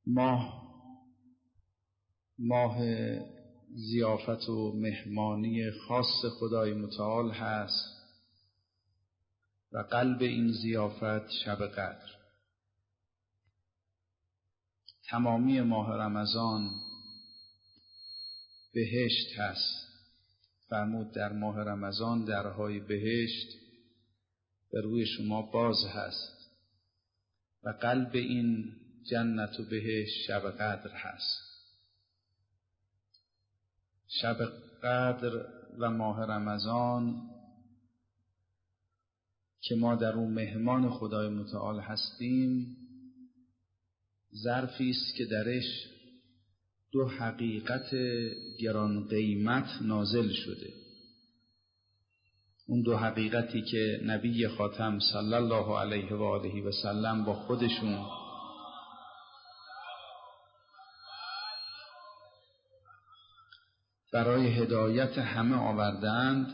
ماه ضیافت و مهمانی خاص خدای متعال هست و قلب این ضیافت شب قدر. تمامی ماه رمضان بهشت هست. فرمود در ماه رمضان درهای بهشت به روی شما باز هست و قلب این جنت و بهشت شب قدر هست. شب قدر و ماه رمضان که ما در اون مهمان خدای متعال هستیم، ظرفی است که درش دو حقیقت گران قیمت نازل شده. اون دو حقیقتی که نبی خاتم صلی الله علیه و آله و سلم با خودشون برای هدایت همه آوردند،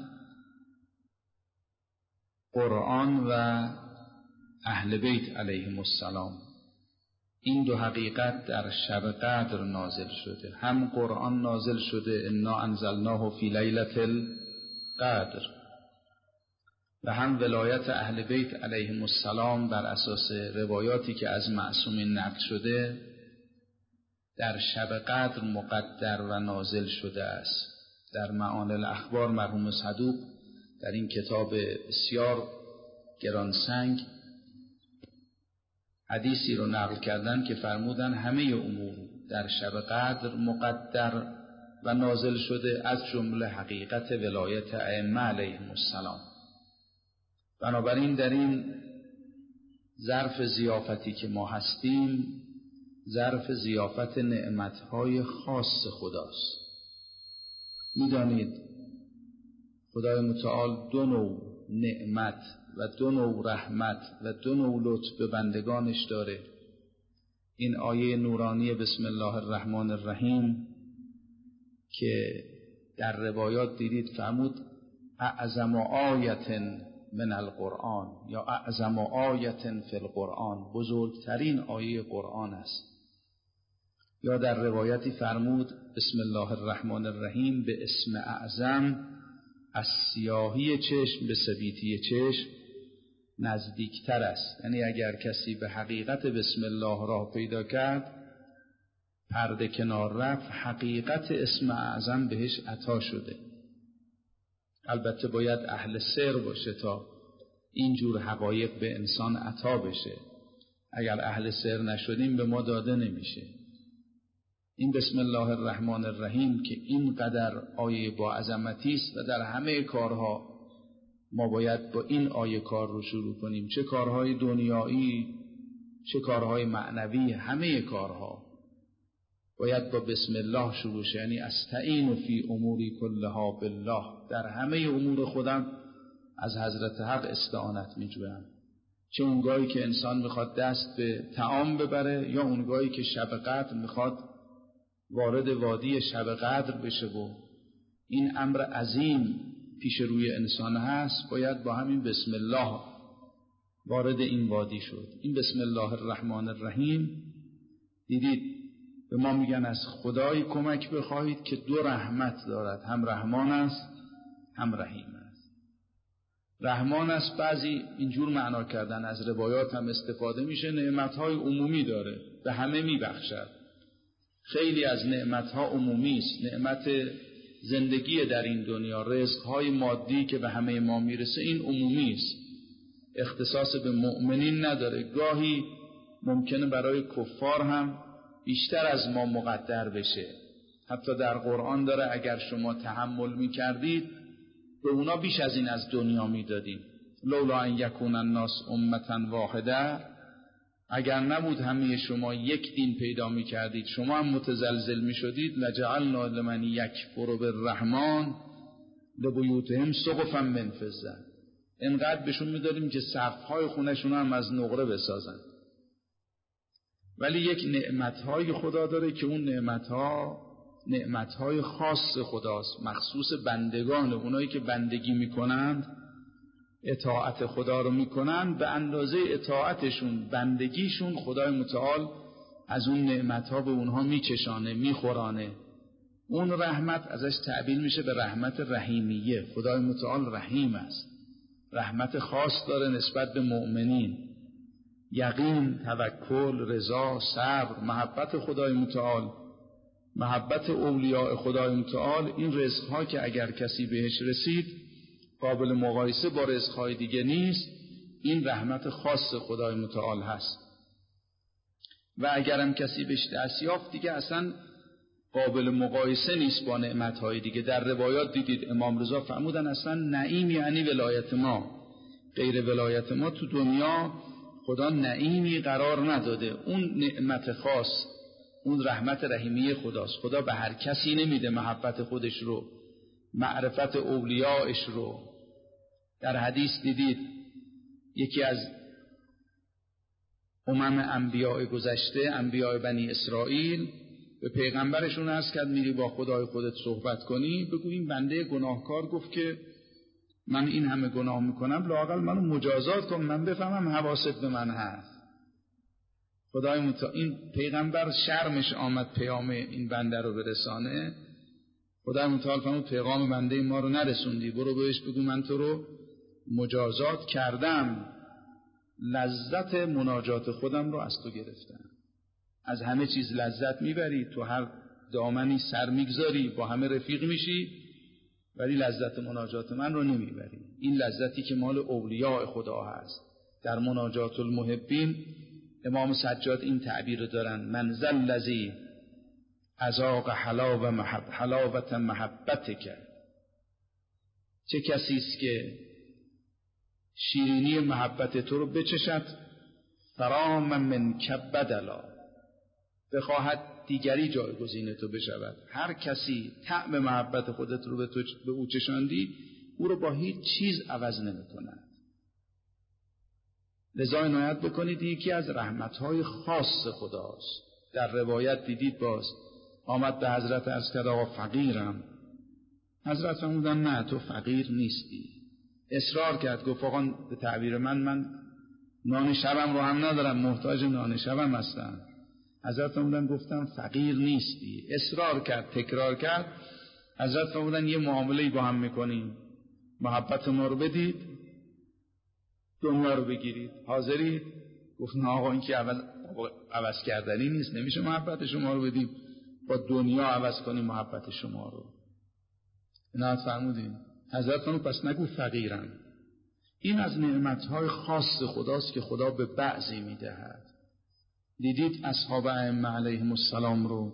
قرآن و اهل بیت علیهم السلام. این دو حقیقت در شب قدر نازل شده. هم قرآن نازل شده انا انزلناه فی لیلة القدر و هم ولایت اهل بیت علیهم السلام بر اساس روایاتی که از معصومین نقل شده در شب قدر مقدر و نازل شده است. در معانی الاخبار مرحوم صدوق در این کتاب بسیار گرانسنگ حدیثی رو نقل کردن که فرمودن همه امور در شب قدر مقدر و نازل شده، از جمله حقیقت ولایت ائمه علیهم السلام. بنابراین در این ظرف ضیافتی که ما هستیم، ظرف ضیافت نعمتهای خاص خداست. میدانید خدای متعال دو نوع نعمت و دو نوع رحمت و دو نوع لطف به بندگانش داره. این آیه نورانی بسم الله الرحمن الرحیم که در روایات دیدید فرمود اعظم آیت من القرآن یا اعظم آیت فی القرآن، بزرگترین آیه قرآن است. یا در روایتی فرمود بسم الله الرحمن الرحیم به اسم اعظم از سیاهی چشم به سبیتی چشم نزدیکتر است. یعنی اگر کسی به حقیقت بسم الله راه پیدا کرد، پرده کنار رفت، حقیقت اسم اعظم بهش عطا شده. البته باید اهل سر باشه تا اینجور حقایق به انسان عطا بشه. اگر اهل سر نشدیم به ما داده نمیشه. این بسم الله الرحمن الرحیم که اینقدر آیه با عظمتی است و در همه کارها ما باید با این آیه کار رو شروع کنیم، چه کارهای دنیایی چه کارهای معنوی، همه کارها باید با بسم الله شروع شه. یعنی استعین فی اموری کلها بالله، در همه امور خودم از حضرت حق استعانت میجویم. چه اونگاهی که انسان میخواد دست به طعام ببره یا اونگاهی که شب قدر میخواد وارد وادی شب قدر بشه و این امر عظیم پیش روی انسان هست، باید با همین بسم الله وارد این وادی شد. این بسم الله الرحمن الرحیم دیدید به ما میگن از خدای کمک بخواهید که دو رحمت دارد، هم رحمان است هم رحیم است. رحمان است بعضی اینجور معنا کردن، از روایات هم استفاده میشه، نعمتهای عمومی داره، به همه میبخشد. خیلی از نعمتها عمومی است. نعمت زندگی در این دنیا، رزقهای مادی که به همه ما میرسه، این عمومی است، اختصاص به مؤمنین نداره. گاهی ممکنه برای کفار هم بیشتر از ما مقدر بشه. حتی در قرآن داره اگر شما تحمل میکردید به اونا بیش از این از دنیا میدادیم. لولا ان یکون الناس امة واحده، اگر نبود همه شما یک دین پیدا میکردید، شما هم متزلزل میشدید، لجعلنا لمن یکفر بالرحمن لبیوتهم سقفا من فضة، انقدر بهشون میدادیم که سقف‌های خونه‌شون هم از نقره بسازن. ولی یک نعمت‌های خدا داره که اون نعمت‌های خاص خداست، مخصوص بندگان، اونایی که بندگی میکنند، اطاعت خدا رو میکنن، به اندازه اطاعتشون بندگیشون خدای متعال از اون نعمت‌ها به اونها میچشانه، میخورانه. اون رحمت ازش تعبیر میشه به رحمت رحیمیه. خدای متعال رحیم است، رحمت خاص داره نسبت به مؤمنین. یقین، توکل، رضا، صبر، محبت خدای متعال، محبت اولیاء خدای متعال، این رزق‌ها که اگر کسی بهش رسید قابل مقایسه با رزق‌های دیگه نیست. این رحمت خاص خدای متعال هست و اگرم کسی بهش دست یافت دیگه اصلا قابل مقایسه نیست با نعمت‌های دیگه. در روایات دیدید امام رضا فرمودن اصلا نعیم یعنی ولایت ما، غیر ولایت ما تو دنیا خدا نعیمی قرار نداده. اون نعمت خاص، اون رحمت رحیمی خداست. خدا به هر کسی نمیده محبت خودش رو، معرفت اولیاءش رو. در حدیث دیدید یکی از انبیاء گذشته، انبیاء بنی اسرائیل، به پیغمبرشون عرض کرد میری با خدای خودت صحبت کنی، بگو این بنده گناهکار گفت که من این همه گناه میکنم، لااقل منو مجازات کن، من بفهمم حواست به من هست. خدای متعال این پیغمبر شرمش آمد پیام این بنده رو برسانه. خدای متعال فرمود پیغام بنده ما رو نرسوندی، برو بهش بگو من تو رو مجازات کردم، لذت مناجات خودم رو از تو گرفتم. از همه چیز لذت میبری، تو هر دامنی سر میگذاری، با همه رفیق میشی، ولی لذت مناجات من رو نمیبری. این لذتی که مال اولیاء خدا هست. در مناجات المحبین امام سجاد این تعبیر دارن: من ذا الذی اذاق حلاوت محبتک. چه کسی است که شیرینی محبت تو رو بچشد، فرام من کبدلا، بخواهد دیگری جایگزین تو بشود. هر کسی طعم محبت خودت رو به او چشاندی، او رو با هیچ چیز عوض نمی کند. لذا عنایت بکنید یکی از رحمتهای خاص خداست. در روایت دیدید باز آمد به حضرت عرض کرد آقا فقیرم. حضرت فرمودن نه تو فقیر نیستی. اصرار کرد، گفت آقا به تعبیر من نان شبم رو هم ندارم، محتاج نان شبم هستم. حضرت فرمودن گفتم فقیر نیستی. اصرار کرد، تکرار کرد. حضرت فرمودن یه معامله‌ای با هم میکنیم، محبت ما رو بدید، دنیا رو بگیرید، حاضرید؟ گفت نه آقا این که عوض کردنی نیست، نمیشه محبت شما رو بدیم با دنیا عوض کنیم محبت شما رو. عنایت فرمودین. حضرت فرمود پس نگو فقیرم. این از نعمتهای خاص خداست که خدا به بعضی میدهد. دیدید اصحاب ائمه علیهم السلام رو،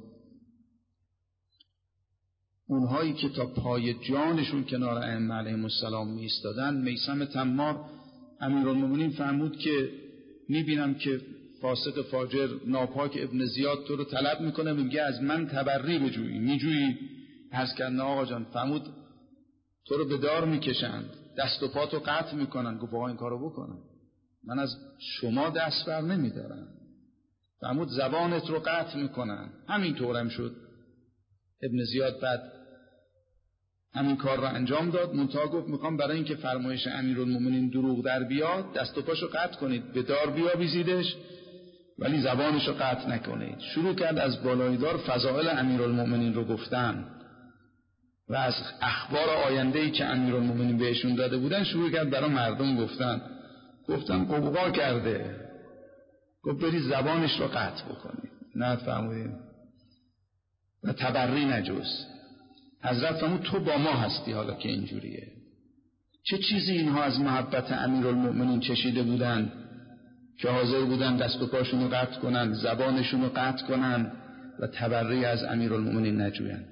اونهایی که تا پای جانشون کنار ائمه علیهم السلام می ایستادن. میثم تمار امیرالمومنین فرمود که میبینم که فاسق فاجر ناپاک ابن زیاد تو رو طلب میکنه، میگه از من تبری بجویی. میجویی؟ عرض کردن آقا جان. فرمود تو رو به دار میکشند، دست و پاتو قطع میکنن. گفت آقا این کارو بکنن، من از شما دست بر نمیدارم. فرمود زبانت رو قطع میکنن. همین طورم شد. ابن زیاد بعد همین کار رو انجام داد. منتها گفت میخوام برای اینکه فرمایش امیرالمومنین دروغ در بیاد، دست و پاشو قطع کنید، به دار بیاویزیدش، ولی زبانشو قطع نکنید. شروع کرد از بالای دار فضائل امیرالمومنین رو گفتن و از اخبار آینده‌ای که امیرالمومنین بهشون داده بودن شروع کرد برای مردم گفتن قبقا کرده. گفت برید زبانش رو قطع بکنید. نه فرمودید و تبری نجوز. حضرت فرمود تو با ما هستی حالا که اینجوریه. چه چیزی اینها از محبت امیرالمومنین چشیده بودن که حاضر بودن دست و پاشون رو قطع کنن، زبانشون رو قطع کنن و تبری از امیرالمومنین نجوین.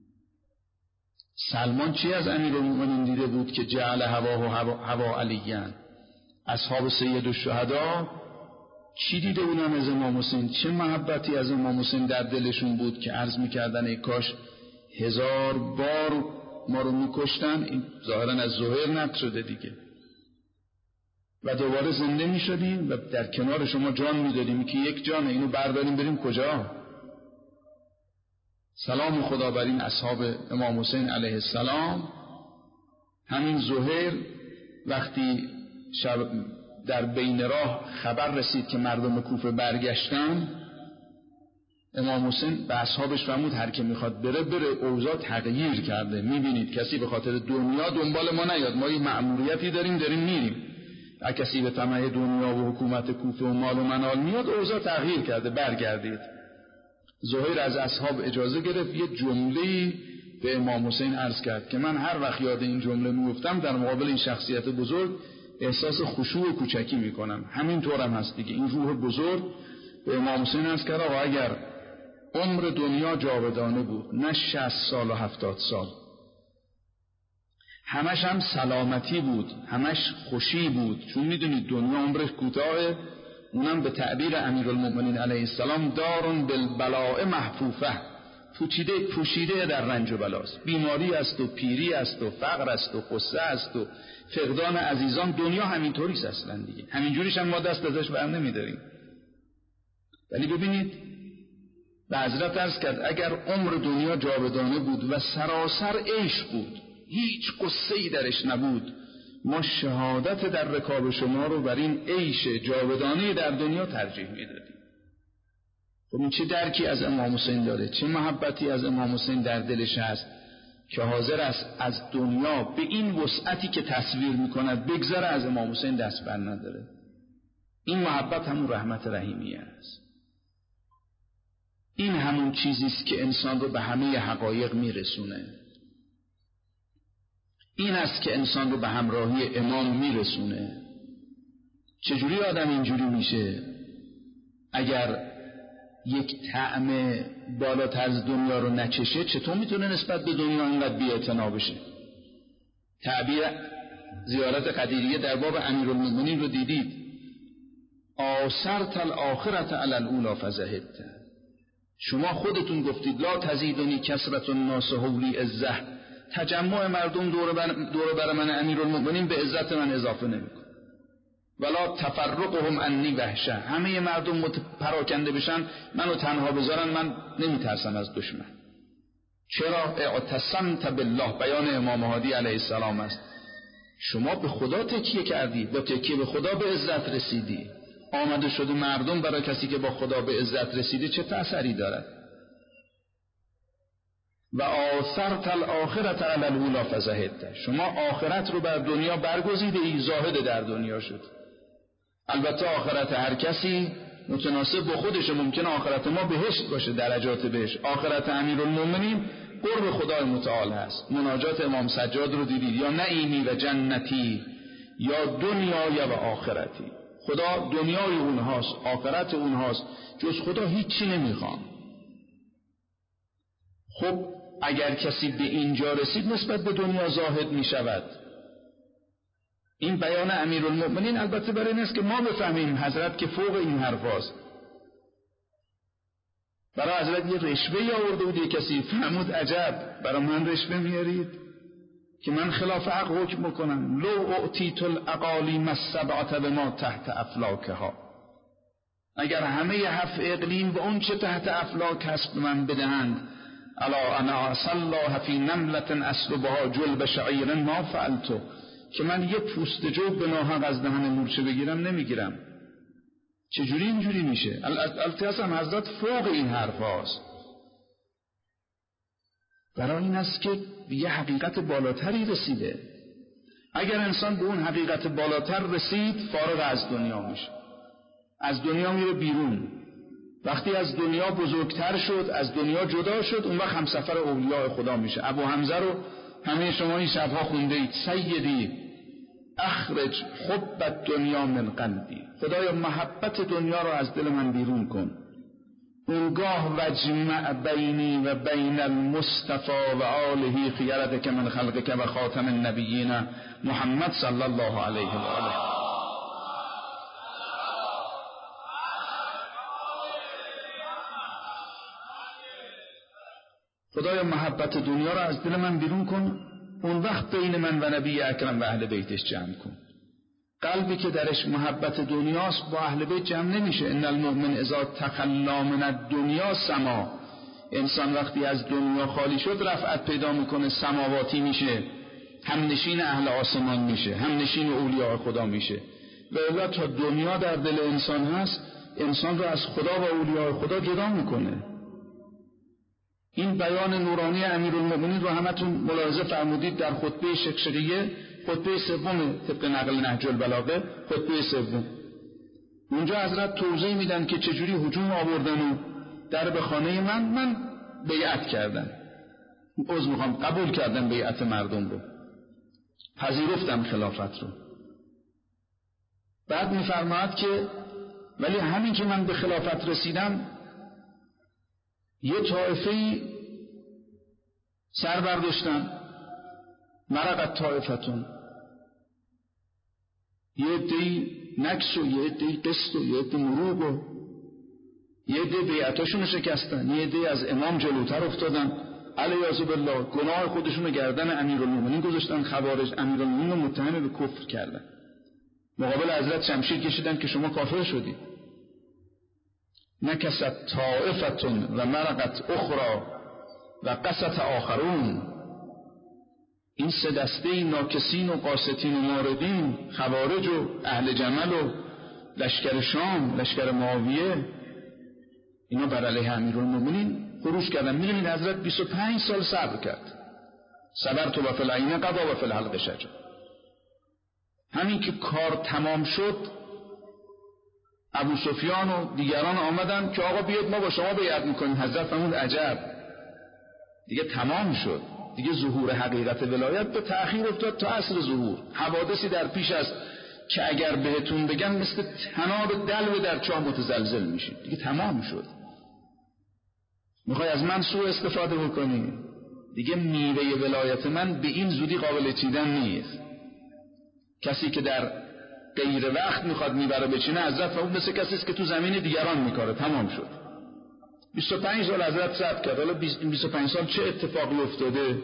سلمان چی از امیرالمومنین دیده بود که جعل هوا علیان؟ اصحاب سید الشهدا چی دیده بودن از امام حسین؟ چه محبتی از امام حسین در دلشون بود که عرض میکردن ای کاش 1000 بار ما رو میکشتن. این ظاهرا از زهیر نقل شده دیگه. و دوباره زنده میشدیم و در کنار شما جان میدادیم که یک جانه، اینو برداریم بریم کجا؟ سلام خدا بر این اصحاب امام حسین علیه السلام. همین زهیر وقتی در بین راه خبر رسید که مردم کوفه برگشتن، امام حسین به اصحابش فرمود هر که میخواد بره، اوضاع تغییر کرده. میبینید کسی به خاطر دنیا دنبال ما نیاد، ما یه مأموریتی داریم میریم. اگه کسی به طمع دنیا و حکومت کوفه و مال و منال میاد، اوضاع تغییر کرده، برگردید. زهیر از اصحاب اجازه گرفت، یه جمله‌ای به امام حسین عرض کرد که من هر وقت یاد این جمله میفتم در مقابل این شخصیت بزرگ احساس خشوع و کوچکی میکنم. همین طورم هست دیگه. این روح بزرگ به امام حسین عرض کرد آقا اگر عمر دنیا جاودانه بود، نه 60 سال و 70 سال، همش هم سلامتی بود، همش خوشی بود، چون میدونید دنیا عمرش کوتاهه، اونم به تعبیر امیرالمؤمنین علیه السلام دارون بالبلاء محفوفه، پوشیده در رنج و بلاست. بیماری است و پیری است و فقر است و غصه است و فقدان عزیزان. دنیا همینطوریست اصلا دیگه، همینجوریش هم ما دست ازش بر نمیداریم. ولی ببینید به حضرت عرض کرد اگر عمر دنیا جاودانه بود و سراسر عیش بود، هیچ قصه‌ای درش نبود، ما شهادت در رکاب شما رو بر این عیش جاودانه در دنیا ترجیح میدادیم. خب این چه درکی از امام حسین داره، چه محبتی از امام حسین در دلش هست که حاضر است از دنیا به این وسعتی که تصویر میکند بگذره، از امام حسین دست بر نداره. این محبت همون رحمت رحیمیه است. این همون چیزیست که انسان رو به همه حقایق میرسونه. این است که انسان رو به همراهی امام میرسونه. چجوری آدم اینجوری میشه؟ اگر یک طعم بالاتر از دنیا رو نچشه، چطور میتونه نسبت به دنیا اینقدر بی‌اعتنا بشه؟ تعبیر زیارت قدیریه در باب امیرالمؤمنین رو دیدید، آثرت الاخرة علی الاولی فزهدت. شما خودتون گفتید لا تزیدنی کثرت الناس حولی عزه، تجمع مردم دور بر من امیرالمؤمنین به عزت من اضافه نمیکنه. ولا تفرقهم عنی وحشه، همه مردم پراکنده بشن منو تنها بذارن، من نمیترسم از دشمن. چرا؟ اعتصمت بالله، بیان امام هادی علیه السلام است. شما به خدا تکیه کردی، با تکیه به خدا به عزت رسیدی. آمده شده مردم برای کسی که با خدا به عزت رسیده چه تأثیری دارد؟ و آثرت الاخرة علی الاولی فزهدت، شما آخرت رو بر دنیا برگزیده ای، زاهد در دنیا شد. البته آخرت هر کسی متناسب با خودشه، ممکن آخرت ما بهشت باشه، درجات بهشت. آخرت امیرالمؤمنین قرب خدای متعال هست. مناجات امام سجاد رو دیدید، یا نعیمی و جنتی یا دنیای و آخرتی. خدا دنیای اونهاست، آخرت اونهاست، جز خدا هیچی نمیخوان. خب اگر کسی به اینجا رسید نسبت به دنیا زاهد می شود. این بیان امیرالمؤمنین البته برای این است که ما بفهمیم حضرت که فوق این حرف هست. برای حضرت یه رشوهی آورده بود، یه کسی فرمود عجب برای من رشوه میارید که من خلاف حق حکم بکنم. لو اعطیت الاقالیم السبعة بما تحت افلاکها، اگر همه 7 اقلیم و اون چه تحت افلاک هست به من بدهند، الا انا اصلا فی نملة اسلبها جلب شعیر ما فعلتو، که من یه پوست جوب به ناحق از دهن مورچه بگیرم نمیگیرم. چجوری اینجوری میشه؟ التیاس هم حضرت فوق این حرف هاست. برای این است که یه حقیقت بالاتری رسیده. اگر انسان به اون حقیقت بالاتر رسید فارغ از دنیا میشه، از دنیا میره بیرون. وقتی از دنیا بزرگتر شد، از دنیا جدا شد، اون وقت همسفر اولیاء خدا میشه. ابو حمزه رو همه شما این شبها خونده اید، سیدی اخرج حب الدنیا من قلبی، خدایا محبت دنیا رو از دل من بیرون کن. اونگاه وجمع بینی و بین المصطفى و آله خیرتک من خلقک و خاتم النبیین محمد صلی الله علیه و آله. خدایا محبت دنیا رو از دل من بیرون کن، اون وقت بین من و نبی اکرم و اهل بیتش جمع کن. قلبی که درش محبت دنیاست با اهل بیت جمع نمیشه. ان المؤمن اذا تخلا من الدنیا سما، انسان وقتی از دنیا خالی شد رفعت پیدا میکنه، سماواتی میشه، همنشین اهل آسمان میشه، همنشین اولیاء خدا میشه. و الا تا دنیا در دل انسان هست، انسان رو از خدا و اولیاء خدا جدا میکنه. این بیان نورانی امیرالمؤمنین رو همتون ملاحظه فرمودید در خطبه شقشقیه، خطبه سوم طبق نقل نهج البلاغه، خطبه سوم. اونجا حضرت توضیح میدن که چجوری هجوم آوردن و در به خانه من بیعت کردم، قبول کردم بیعت مردم رو، پذیرفتم خلافت رو. بعد میفرماید که ولی همین که من به خلافت رسیدم یه طایفه‌ای سر برداشتن، مرقت طایفتون، یه عده‌ای نکس و یه عده‌ای قسط و یه عده مروق و یه عده بیعتاشون شکستن، یه عده از امام جلوتر افتادن، علیاذ بالله گناه خودشون رو گردن امیرالمومنین گذاشتن. خوارج امیرالمومنین رو متهم به کفر کردن، مقابل حضرت شمشیر کشیدن که شما کافر شدید. نکست طائفتون و مرقت اخرى و قست آخرون. این سه دسته ناکسین و قاستین و مارقین، خوارج و اهل جمل و لشکر شام، لشکر معاویه، اینا بر علیه امیرالمومنین خروج کردن. میدونید حضرت 25 سال صبر کرد. صبرت و فی العین قضا و فی الحلق شجر. همین که کار تمام شد ابو سفیان و دیگران آمدن که آقا بیاد ما با شما بیعت میکنیم. حضرت فرمود عجب، دیگه تمام شد، دیگه ظهور حقیقت ولایت به تأخیر افتاد تا عصر ظهور. حوادثی در پیش است که اگر بهتون بگم مثل تناب دلو در چاه متزلزل میشید. دیگه تمام شد. میخوای از من سوء استفاده بکنی؟ دیگه میوه ولایت من به این زودی قابل چیدن نیست. کسی که در غیر وقت میخواد میبره بچینه، حضرت فرمود مثل کسی است که تو زمین دیگران میکاره. تمام شد. 25 سال حضرت صبر کرد. حالا 25 سال چه اتفاقی افتاده؟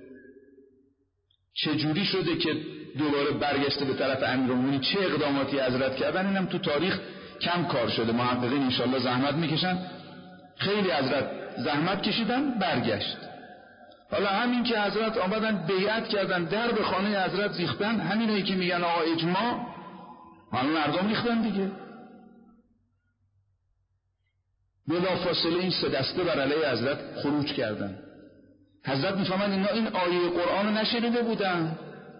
چه جوری شده که دوباره برگشته به طرف امیرالمومنین؟ چه اقداماتی حضرت کردن؟ اینم تو تاریخ کم کار شده. محققین انشالله زحمت میکشن. خیلی حضرت زحمت کشیدن، برگشت. حالا همین که حضرت آمدن بیعت کردن، در به خانه حضرت ریختن، همینایی که میگن آقا اجماع، همین مردم ریختن دیگه. بلافاصله این سه دسته بر علیه حضرت خروج کردن. حضرت میفهمن اینا این آیه قرآن رو نشنیده بودن.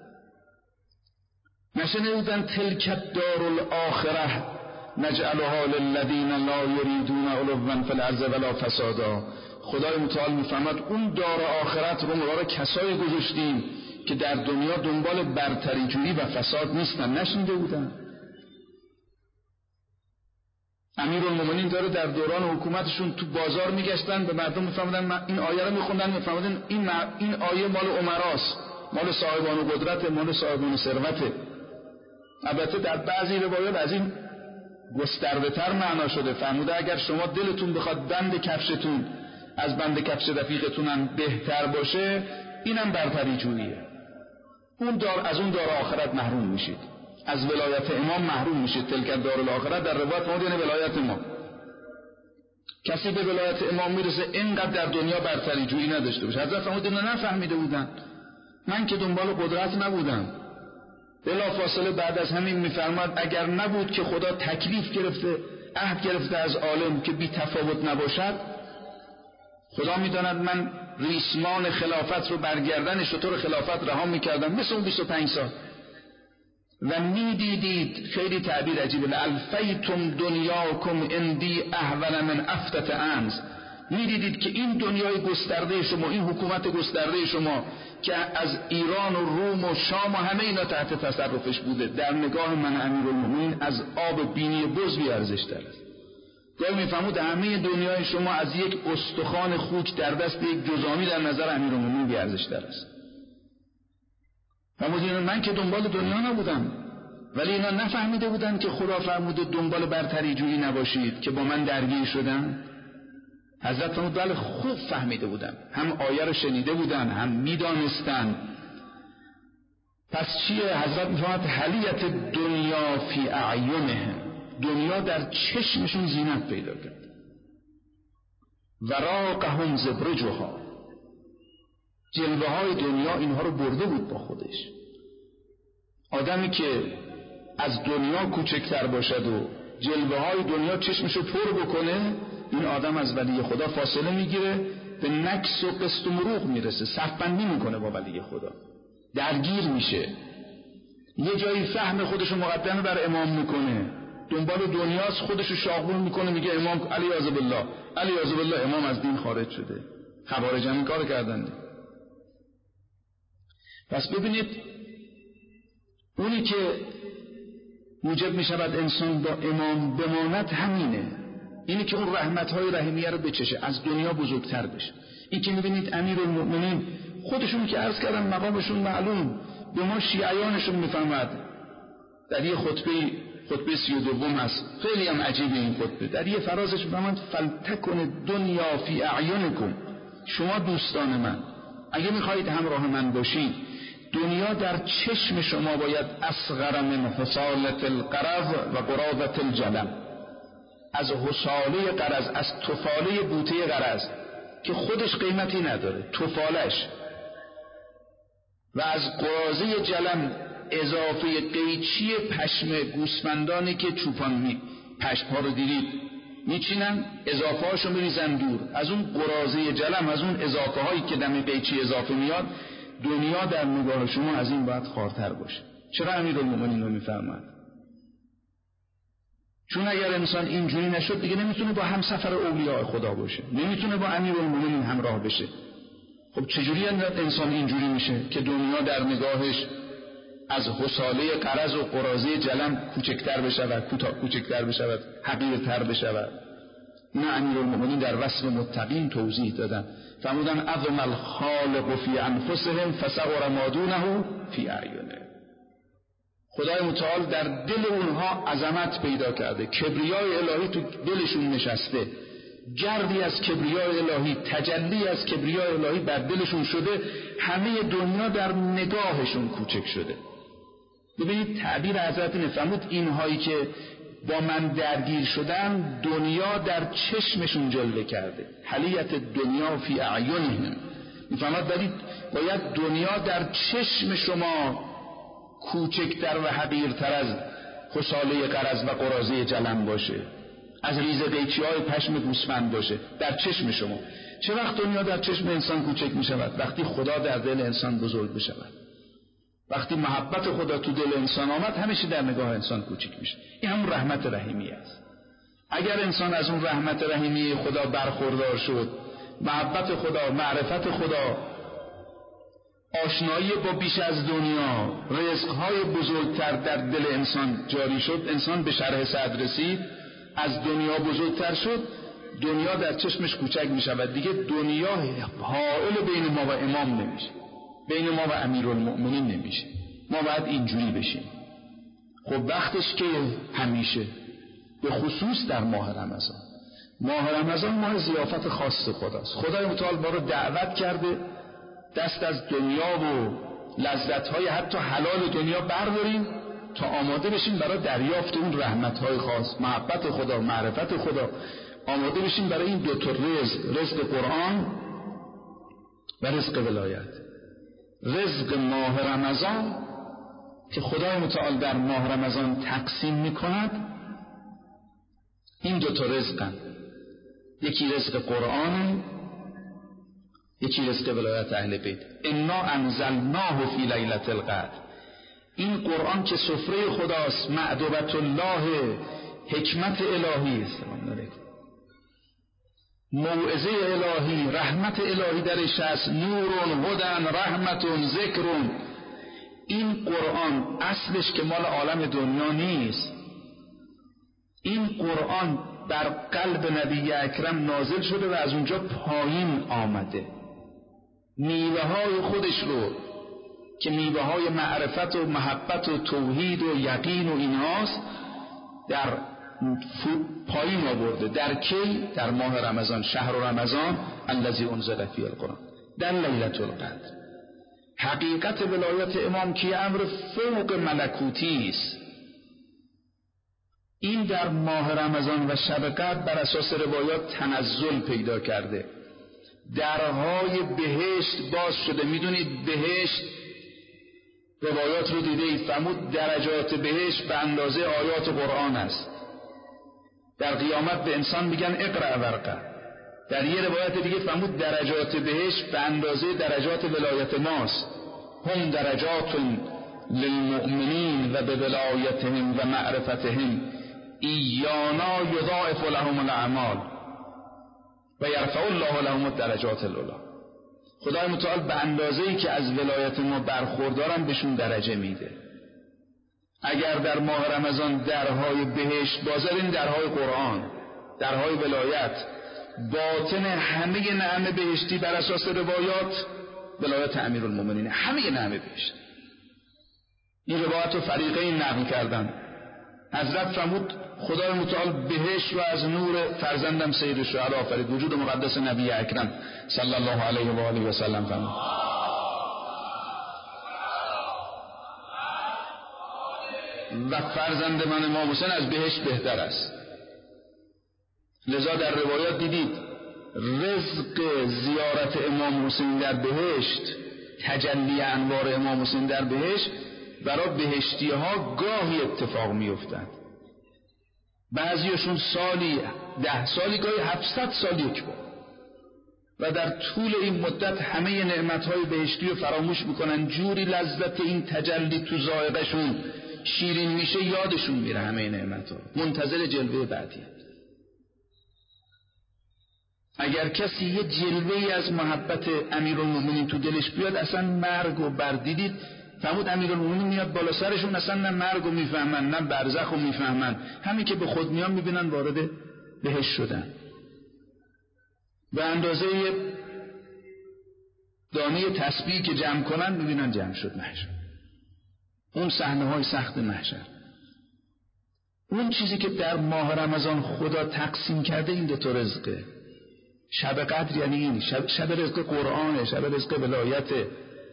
تلک الدار الاخره نجعلها للذین لا یریدون علوا فی الارض ولا فسادا. خدای متعال میفهمد اون دار آخرت رو برای کسایی گذاشتیم که در دنیا دنبال برتری جویی و فساد نیستن. نشنیده بودن. امیرالمومنین داره در دوران حکومتشون تو بازار میگشتن، به مردم میفهمدن، این آیه رو میخوندن، میفهمدن این آیه مال عمراست، مال صاحبان قدرت، مال صاحبان ثروته. البته در بعضی روایات از این گسترده تر معنا شده. فرموده اگر شما دلتون بخواد بند کفشتون از بند کفش رفیقتون هم بهتر باشه، اینم برتری جوییه. از اون دار آخرت محروم میشید، از ولایت امام محروم میشید. تلک دار الاخرت در روایت فرمود یعنی ولایت امام. کسی به ولایت امام میرسه اینقدر در دنیا برتری جویی نداشته باشه. حضرت فرمود اینا نفهمیده بودن، من که دنبال قدرت نبودم. بلافاصله بعد از همین میفرماد اگر نبود که خدا تکلیف گرفته، عهد گرفته از عالم که بی تفاوت نباشد، خدا میداند من ریسمان خلافت رو برگردن شطور خلافت رها میکردم مثل اون 25 سال. و میدیدید، خیلی تعبیر عجیبه، لالفیتم دنیاکم اندی احول من افتت امز. میدیدید که این دنیای گسترده شما، این حکومت گسترده شما که از ایران و روم و شام و همه اینا تحت تصرفش بوده، در نگاه من امیرالمومنین از آب بینی بز بی ارزش تر است. گاهی میفهمود همه دنیای شما از یک استخوان خوک در دست یک جزامی در نظر امیرالمومنین بی ارزش تر است. فرمودین من که دنبال دنیا نبودم، ولی اینا نفهمیده بودن که خدا فرموده دنبال برتری جویی نباشید که با من درگیر شدن. حضرت فرمود بله خوب فهمیده بودن، هم آیه رو شنیده بودن، هم میدانستن. پس چیه؟ حضرت میفرماد حلیت دنیا فی اعینهم، دنیا در چشمشون زینت پیدا کرد. وراقهم زبرجها، جلوه های دنیا اینها رو برده بود با خودش. آدمی که از دنیا کوچکتر باشد و جلوه های دنیا چشمشو پر بکنه، این آدم از ولی خدا فاصله میگیره، به نکس و قسط و مروق میرسه، صف بندی میکنه با ولی خدا، درگیر میشه، یه جایی فهم خودشو مقدمه بر امام میکنه، دنبال دنیاست، خودشو شاغول میکنه، میگه امام علیاذ بالله علیاذ بالله امام از دین خارج شده. خوارج هم این کار کردن. پس ببینید اونی که موجب میشود انسان با امام بماند همینه، اینی که اون رحمت‌های رحیمیه رو بچشه، از دنیا بزرگتر بشه. این که میبینید امیرالمؤمنین خودشون که عرض کردم مقامشون معلوم، به ما شیعیانشون میفهمد. در یه خطبه 32 هست، خیلی هم عجیبه این خطبه، در یه فرازش میفهمد فلتکن دنیا فی اعینکم، شما دوستان من اگه میخواهید همراه من باشید، دنیا در چشم شما باید اصغر من حصالة القرض و قراضة الجلم، از حصاله قرض، از تفاله بوته قرض که خودش قیمتی نداره، تفالش، و از قراضه جلم اضافه قیچی پشم گوسفندانی که چوپان پشم‌ها رو دیدید میچینن، اضافه هاشو میریزن دور، از اون قراضه جلم، از اون اضافه هایی که دم قیچی اضافه میاد، دنیا در نگاه شما از این باید خوارتر باشه. چرا امیرالمومنین رو میفرماد؟ چون اگر انسان اینجوری نشد دیگه نمیتونه با همسفر اولیاء خدا باشه، نمیتونه با امیرالمومنین همراه بشه. خب چجوری انسان اینجوری میشه که دنیا در نگاهش از حصاله قرض و قراضه جلم کوچکتر بشود، حقیرتر بشود؟ نه، امیرالمومنین در وصف متقین توضیح دادن، فرمودن عظم الخالق فی انفسهم فصغر ما دونه فی اعینه. خدای متعال در دل اونها عظمت پیدا کرده، کبریای الهی تو دلشون نشسته، گردی از کبریای الهی، تجلی از کبریای الهی بر دلشون شده، همه دنیا در نگاهشون کوچک شده. ببینید تعبیر حضرت اینه، فرمود اینهایی که با من درگیر شدن دنیا در چشمشون جلوه کرده، حلیت دنیا فی اعینهم. میفهمد باید دنیا در چشم شما کوچکتر و حقیرتر از حصاله قرض و قراضه جلم باشه، از ریز قیچی‌های پشم گوسفند باشه در چشم شما. چه وقت دنیا در چشم انسان کوچک می شود؟ وقتی خدا در دل انسان بزرگ بشود، وقتی محبت خدا تو دل انسان آمد، همیشه در نگاه انسان کوچک میشه. این همون رحمت رحیمی است. اگر انسان از اون رحمت رحیمی خدا برخوردار شد، محبت خدا، معرفت خدا، آشنایی با بیش از دنیا، رزقهای بزرگتر در دل انسان جاری شد، انسان به شرح صدر رسید، از دنیا بزرگتر شد، دنیا در چشمش کوچک می شود. دیگه دنیا حائل بین ما و امام نمیشه، بین ما و امیرالمؤمنین نمیشه. ما باید اینجوری بشیم. خب وقتش که همیشه، به خصوص در ماه رمضان. ماه رمضان ماه ضیافت خاص خداست. خدای متعال ما رو دعوت کرده دست از دنیا و لذت‌های حتی حلال دنیا برداریم تا آماده بشیم برای دریافت اون رحمت‌های خاص، محبت خدا، معرفت خدا. آماده بشیم برای این دو تا رزق قرآن و رزق ولایت. رزق ماه رمضان که خدای متعال در ماه رمضان تقسیم می‌کند، این دو تا رزقن، یکی رزق قرآن، یکی رزق ولایت اهل بیت. انا انزلناه فی لیلة القدر. این قرآن که سفره خداست، معدبت الله، حکمت الهی، سلام علیکم، موعظه الهی، رحمت الهی درش هست، نور، هدن، رحمت، ذکر. این قرآن اصلش که مال عالم دنیا نیست. این قرآن در قلب نبی اکرم نازل شده و از اونجا پایین آمده. میوه های خودش رو که میوه های معرفت و محبت و توحید و یقین و اینهاست در پایین آورده. در کی؟ در ماه رمضان، شهر رمضان الذی انزل فیه القرآن، در لیلة القدر. حقیقت ولایت امام که امر فوق ملکوتی است، این در ماه رمضان و شب قدر بر اساس روایات تنزل پیدا کرده. درهای بهشت باز شده. میدونید بهشت، روایات رو دیدید، فرمود درجات بهشت به اندازه آیات قرآن است. در قیامت به انسان میگن اقرأ ورقه، در یه روایت دیگه فرمود درجات بهشت به اندازه درجات ولایت ماست. هم درجات للمؤمنین و به ولایتهم و معرفتهم ایانا یضاعف لهم الاعمال و یرفع الله لهم الدرجات العلی. خدای متعال به اندازه‌ای که از ولایت ما برخوردارن بهشون درجه میده. اگر در ماه رمضان درهای بهشت بازارین، درهای قرآن، درهای ولایت، باطن همه نعم بهشتی بر اساس روایات ولایت امیرالمومنین، همه نعم بهشت. این روایت رو فریقین نقل کردن. حضرت فرمود خدای متعال بهشت و از نور فرزندم سید الشهدا آفرید، وجود مقدس نبی اکرم صلی الله علیه و آله و سلم فرمود. و فرزند من امام حسین از بهشت بهتر است. لذا در روایات دیدید رزق زیارت امام حسین در بهشت، تجلی انوار امام حسین در بهشت برای بهشتی ها گاهی اتفاق می افتد. بعضیشون سالی 10 سالی، گاهی 700 سال یک بار، و در طول این مدت همه نعمتهای بهشتی رو فراموش میکنن. جوری لذت این تجلی تو ذائقه‌شون شیرین میشه یادشون میره همه نعمتها، منتظر جلوه بعدی. اگر کسی یه جلوه‌ای از محبت امیرالمومنین تو دلش بیاد، اصلا مرگ و بردیدید فرمود امیرالمومنین میاد بالا سرشون، اصلا نه مرگ رو میفهمن نه برزخ رو میفهمن، همین که به خود میان میبینن وارد بهشت شدن. به اندازه دانه تسبیحی که جمع کنن میبینن جمع شد محشر. اون صحنه های سخت محشر، اون چیزی که در ماه رمضان خدا تقسیم کرده این دو تا رزقه. شب قدر یعنی این شب رزق قرآنه، شب رزق ولایته.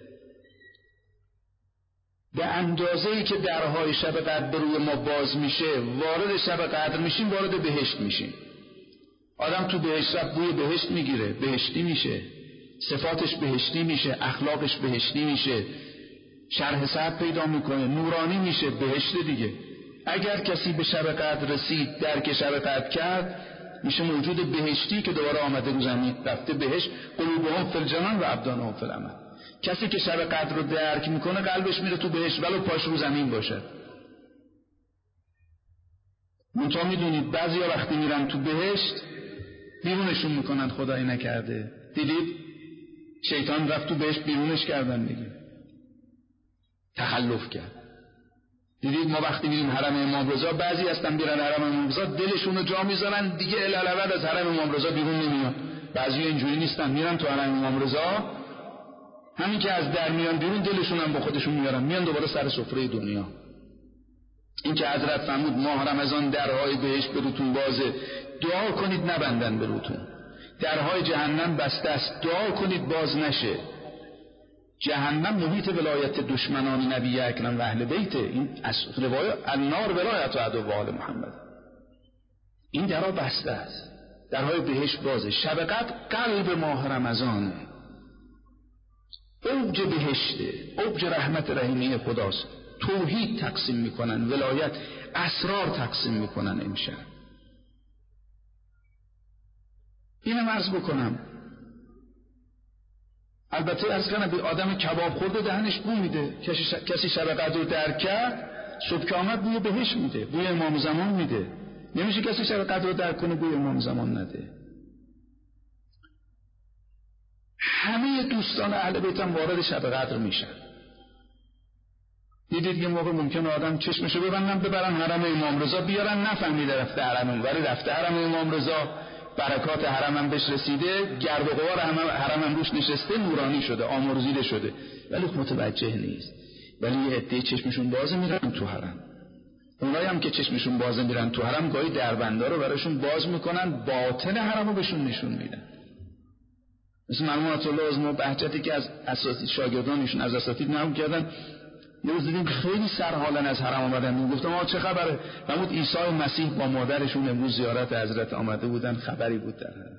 به اندازه‌ای که درهای شب قدر به روی ما باز میشه، وارد شب قدر میشیم، وارد بهشت میشیم. آدم تو بهشت رفت بوی بهشت میگیره، بهشتی میشه، صفاتش بهشتی میشه، اخلاقش بهشتی میشه، شرح صدر پیدا میکنه، نورانی میشه، بهشت دیگه. اگر کسی به شب قدر رسید، درک شب قدر کرد، میشه موجود بهشتی که دوباره آمده رو زمین، رفته بهشت. قلوبهم فی الجنان و ابدانهم فی العمل. کسی که شب قدر رو درک میکنه قلبش میره تو بهشت ولو پاش رو زمین باشه. منتها میدونید بعضیا وقتی میرن تو بهشت بیرونشون میکنن، خدایی نکرده. دیدید شیطان رفت تو بهشت بیرونش کردن دیگه، تخلف کرد. دیدید ما وقتی میریم حرم امام رضا، بعضی هستن بیرن حرم امام رضا دلشون رو جا میذارن دیگه الالبد از حرم امام رضا بیرون نمیان. بعضی اینجوری نیستن، میرن تو حرم امام رضا، همین که از در میان بیرون دلشون هم با خودشون میارن، میان دوباره سر سفره دنیا. این که حضرت فرمود ماه رمضان درهای بهشت به روتون بازه، دعا کنید نبندن به روتون. درهای جهنم بسته است، دعا کنید باز نشه. جهنم محیط ولایت دشمنان نبی اکرم و اهل بیت. این روایت النار ولایت و عدو آل محمد. این درها بسته است، درهای بهشت بازه. شب قدر قلب ماه رمضانه، اوج بهشته، اوج رحمت رحیمی خداست. توحید تقسیم میکنن، ولایت، اسرار تقسیم میکنن امشب. اینم عرض بکنم. البته از کنم به آدم کباب خورده دهنش بو میده. کسی شب قدر رو درک کرد، صبح که آمد بوی بهشت میده، بوی امام زمان میده. نمیشه کسی شب قدر رو درک کنه بوی امام زمان نده. همه دوستان اهل بیت هم وارد شب قدر میشن. دیدید یه موقع ممکنه آدم چشمشو ببرن حرم امام رضا، بیارن نفهمیده رفته حرم اونوری، رفته حرم امام رضا، برکات حرم هم بهش رسیده، گرد و غبار حرم هم روش نشسته، نورانی شده، آمرزیده شده، ولی متوجه نیست. ولی یه عده چشمشون بازه میرن تو حرم. اونایی هم که چشمشون بازه میرن تو حرم، گاهی دربندا رو براشون باز میکنن، باطن حرم رو بهشون نشون میدن. مثل مرحوم آیت الله عظمی بهجتی که از اساتید شاگردانشون از اساتید نقل کردن، یه روز دیدیم خیلی سرحالن از حرم آمدن. گفتم آقا چه خبره؟ فرمود عیسی مسیح با مادرشون امروز زیارت حضرت آمده بودن، خبری بود در حرم.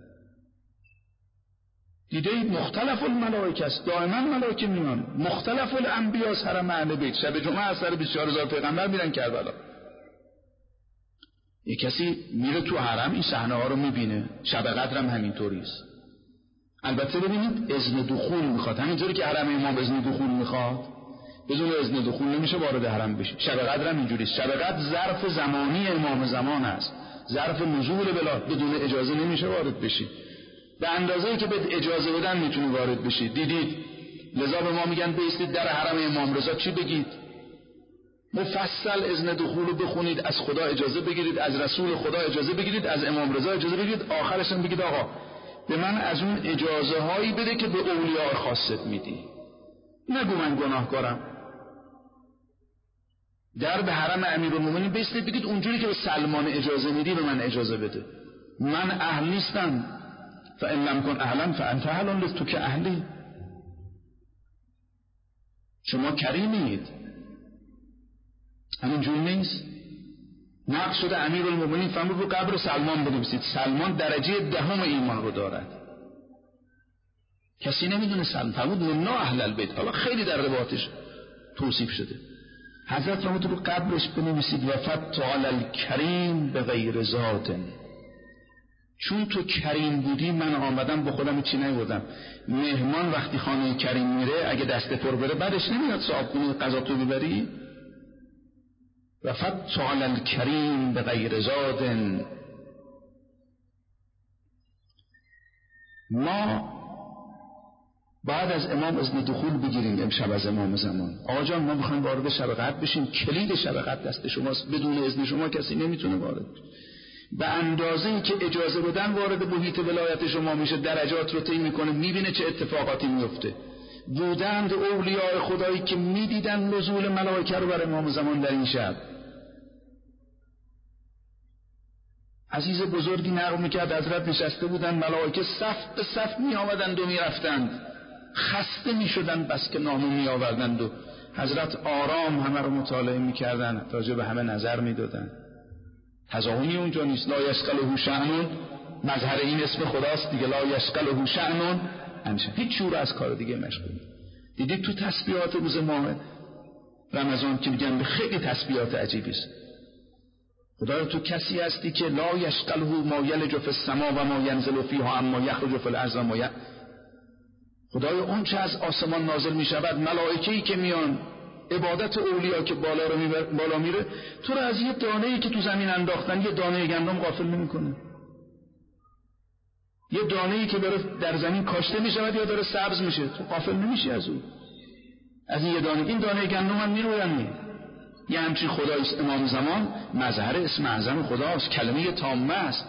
دیدید مختلف الملائکه است، دائما ملائکه میان، مختلف الانبیا از حرم اهل بیت. شب جمعه از سر 24000 پیغمبر میرن کربلا. یه کسی میره تو حرم این صحنه ها رو میبینه، شب قدر هم همینطوریست. البته ببینید اذن دخول میخواد، همینطوری که حرم امام اذن دخول میخواد، بدون اذن دخول نمیشه وارد حرم بشه. شب قدر هم اینجوریست. شب قدر ظرف زمانی امام زمان است، ظرف نزول بلا، بدون اجازه نمیشه وارد بشی. به اندازه‌ای که به اجازه بدن میتونی وارد بشی. دیدید لذا به ما میگن بیستید در حرم امام رضا چی بگید؟ مفصل اذن دخول رو بخونید، از خدا اجازه بگیرید، از رسول خدا اجازه بگیرید، از امام رضا اجازه بگیرید، آخرش هم بگید آقا به من از اون اجازه هایی بده که به اولیاء خاصت میدی، نگو من گناهکارم. در به حرم امیرالمومنین بیستید بگید اونجوری که به سلمان اجازه میدی به من اجازه بده، من اهل نیستم، فإن لم کن اهلا فأنت اهل لست که اهلی. شما کریمید، همینجوری نیست. نقش شده امیرالمومنین فرمود رو قبر سلمان بنویسید. سلمان درجه 10 ایمان رو دارد، کسی نمیدونه سلمان. فرمود منا اهل البیت. حالا خیلی در روایاتش توصیف شده. حضرت فرمود رو قبرش بنویسید وفت علی الکریم به غیر ذات، چون تو کریم بودی من آمدم با خودم چی نبودم. مهمان وقتی خانه کریم میره اگه دست پر بره بعدش نمیاد صاحب کنی غذا تو ببری. وفت علی الکریم به غیر ذات. ما بعد از امام اذن دخول بگیریم امشب از امام زمان. آقا جان ما میخوایم وارد شب قدر بشیم، کلید شب قدر دست شماست، بدون اذن شما کسی نمیتونه وارد بشه. به اندازه‌ای که اجازه بدن وارد محیط ولایت شما میشه، درجات رو طی میکنه، میبینه چه اتفاقاتی میفته. بودند اولیاء خدایی که میدیدن نزول ملائکه رو بر امام زمان در این شب. عزیز بزرگی نقل میکرد حضرت نشسته بودن، ملائکه صف به صف میآمدند و میرفتند، خسته میشدند بس که نامه میآوردند و حضرت آرام همه رو مطالعه میکردن، راجع به همه نظر میدادن. تضاهمی اونجا نیست. لا یشغله شأن، مظهر این اسم خداست دیگه، لا یشغله شأن انشا، هیچ شور از کار دیگه مشغول. دیدید تو تسبیحات روز ماه رمضان که میگن خیلی تسبیحات عجیبی است. خدایا تو کسی هستی که لا یشغله ما یلج فی السما و ما ینزل فیها اما یخرج فی الارض ما خدایا اون چه از آسمان نازل می شود، ملائکه‌ای که میان، عبادت اولیاء که بالا میره، تو رو از یه دانه‌ای که تو زمین انداختن، یه دانه گندم غافل نمی‌کنه. یه دانه‌ای که داره در زمین کاشته میشود یا داره سبز میشه، تو غافل نمیشی از اون، از این یه دانه. این دانه گندم هم میروین. یه همچین خدایست امام زمان، مظهر اسم اعظم خداست، کلمه تامه است،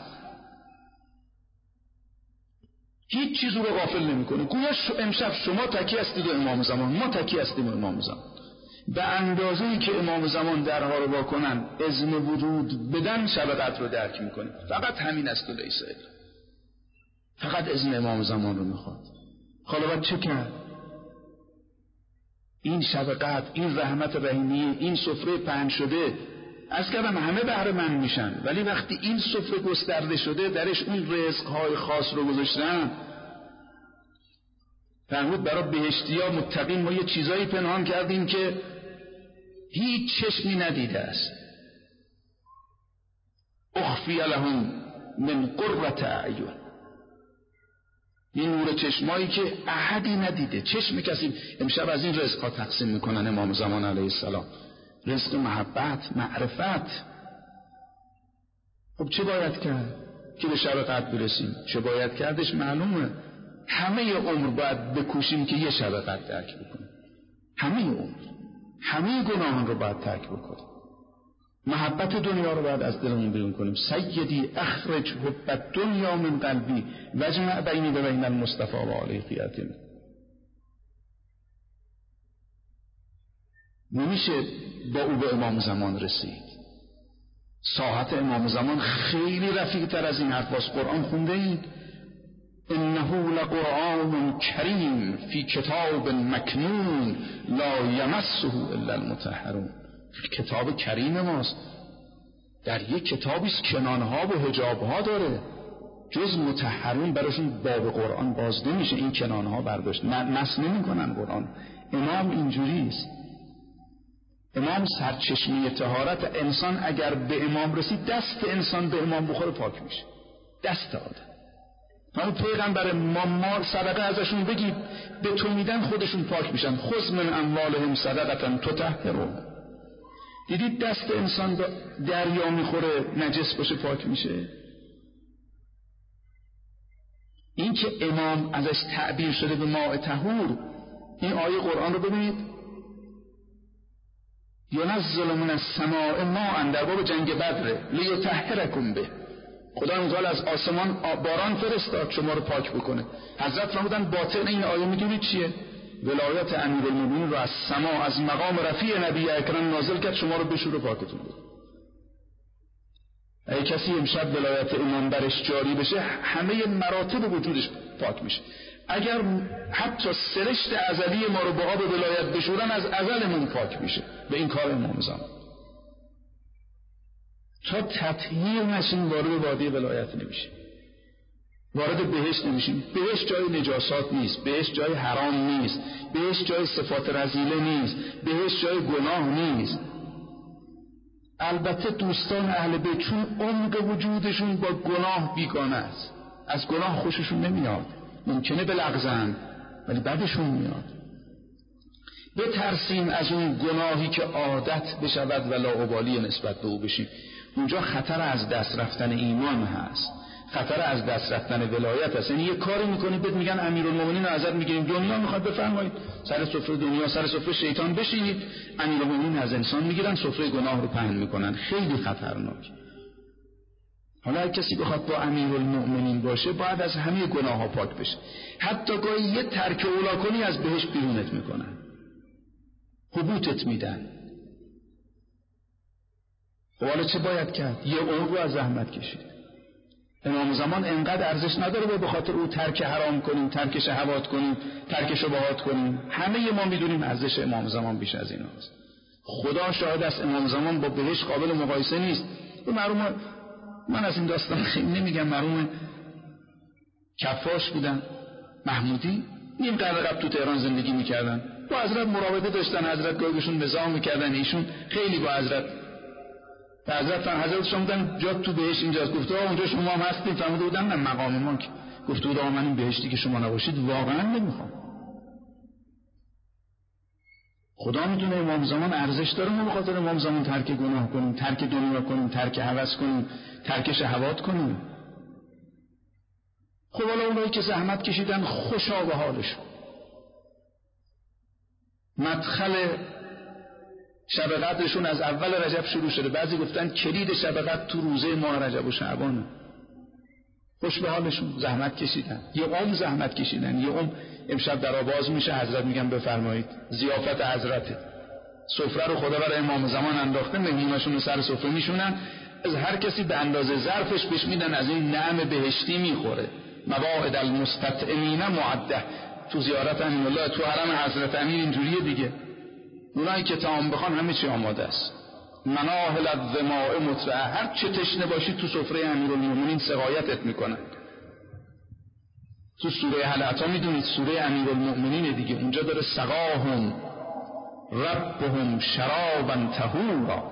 هیچ چیز رو غافل نمی‌کنه. گویا امشب شما تکی هستید و امام زمان، ما تکی هستیم و امام زمان. به اندازه‌ای که امام زمان درها رو واکنن، اذن ورود بدن، شب قدر رو درک می‌کنیم. فقط همین است و لیس الا. فقط اذن امام زمان رو می‌خواد. حالا باید چه کرد؟ این شب قدر، این رحمت رحیمیه، این سفره پهن شده، از کردم همه بهره مند میشن، ولی وقتی این سفره گسترده شده درش اون رزق‌های خاص رو گذاشتن. فرمود برای بهشتی‌ها متقین ما یه چیزایی پنهان کردیم که هیچ چشمی ندیده است. اخفی لهم من قرة اعین، این نور چشمایی که احدی ندیده، چشم کسی. امشب از این رزق‌ها تقسیم میکنن امام زمان علیه السلام، رزق محبت، معرفت. خب چه باید کرد که به شب قدر برسیم؟ چه باید کردش معلومه. همه عمر باید بکوشیم که یه شب قدر درک بکنیم. همه عمر، همه گناهان رو باید ترک بکنیم. محبت دنیا رو باید از دلمون بیرون کنیم. سیدی اخرج حب الدنیا من قلبی واجمع بینی و بین المصطفی و آله خیرتم. نمیشه با او به امام زمان رسید. ساحت امام زمان خیلی رفیع تر از این حرفاست. قرآن خونده اید؟ انه لقرآن کریم فی کتاب مکنون لا یمسه الا المطهرون. کتاب کریم ماست، در یک کتابیست کنانها و حجابها داره، جز مطهرون براشون باب قرآن باز نمیشه، این کنانها برداشت نص نمیکنن قرآن. امام اینجوری است. امام سرچشمه طهارت. انسان اگر به امام رسید، دست انسان به امام بخوره پاک میشه، دست آدم. اما پیغمبر ما صدقه ازشون بگید، به تو میدن خودشون پاک میشن. خذ من اموالهم صدقه تطهرهم. دیدید دست انسان دریا میخوره نجس باشه پاک میشه. این که امام ازش تعبیر شده به ماء طهور، این آیه قرآن رو ببینید، ینزل من السماء ماء، در باب جنگ بدر، لیطهرکم به. خدا میگه از آسمان باران فرستاد شما رو پاک بکنه. حضرت فرمودن باطن این آیه میدونید چیه؟ ولایت امیرالمومنین رو از سما، از مقام رفیع نبی اکرم نازل کرد شما رو بشوره پاکتون بکنه. اگه کسی امشب ولایت امام برش جاری بشه، همه مراتب وجودش پاک میشه. اگر حتی سرشت ازلی ما رو با آب ولایت بشورن، از ازلمون پاک میشه. به این کار امام زمان. تا تطهیر نشین وارد وادی ولایت نمیشیم، وارد بهشت نمیشیم. بهشت جای نجاسات نیست، بهشت جای حرام نیست، بهشت جای صفات رذیله نیست، بهشت جای گناه نیست. البته دوستان اهل بیت چون عمق وجودشون با گناه بیگانه است، از گناه خوششون نمیاد، ممکنه بلغزن ولی بعدشون میاد. بترسیم از اون گناهی که عادت بشود و لاابالی نسبت به او بشیم. اونجا خطر از دست رفتن ایمان هست، خطر از دست رفتن ولایت هست. یعنی یه کاری میکنی بهت میگن امیرالمومنین رو ازت میگیریم، دنیا میخواد بفرمایید سر سفره دنیا، سر سفره شیطان بشینید، امیرالمومنین از انسان میگیرن، سفره گناه رو پهن میکنن. خیلی خطرناک. حالا اگه کسی بخواد با امیرالمومنین باشه، باید از همه گناه ها پاک بشه. حتی گاهی یه ترک اولا کنی از بهشت بیرونت میکنن، حبوطت میدن. حالا چه باید کرد؟ یه عمر رو از زحمت کشید. امام زمان انقدر ارزش نداره به خاطر او ترک حرام کنیم، ترک شهوات کنیم، ترک شبهات کنیم. همه ما میدونیم ارزش امام زمان بیش از این هست. خدا شاهد است امام زمان با بهشت قابل مقایسه نیست. مرحوم، من از این داستان خیلی نمیگم، مرحوم کفاش بودن، محمودی، نیم قرن قبل تو تهران زندگی میکردن، با حضرت مراوده داشتن، حضرت گاهی بهشون نظام میکردن، ایشون خیلی با حضرت حضرت بودن جا تو بهشت اینجاست. گفته اونجا شما هم هستید؟ فرموده بودن نه، مقام ما که. گفته بود من این بهشتی که شما نباشید واقعا نمیخوام. خدا میدونه امام زمان ارزش داره، ما به خاطر امام زمان ترک گناه کنیم، ترک دنیا کنیم، ترک هوس کنیم، ترک شهوات کنیم. خب حالا اونایی که زحمت کشیدن خوشا به حالشون. مدخل شب قدرشون از اول رجب شروع شده. بعضی گفتن کلید شب قدر تو روزه ماه رجب و شعبانه. خوش به حالشون، زحمت کشیدن، یه عمر زحمت کشیدن، یه عمر. امشب در آواز میشه، حضرت میگن بفرمایید، ضیافت حضرته. سفره رو خدا برای امام زمان انداخته، مهموناشون رو سر سفره میشونن، از هر کسی به اندازه ظرفش بهش میدن، از این نعم بهشتی میخوره. مواعد المستطعمین معده. تو زیارت امین الله تو حرم حضرت امین اینجوریه دیگه. اونایی که طعام بخوان همه چی آماده است. مناهل الظماء مترعه، هر چه تشنه باشی تو سفره امیرالمومنین سقایتت میکنن. تو سوره حلعتا میدونید سوره امیرالمومنین دیگه، اونجا داره سقاهم ربهم شرابا طهورا.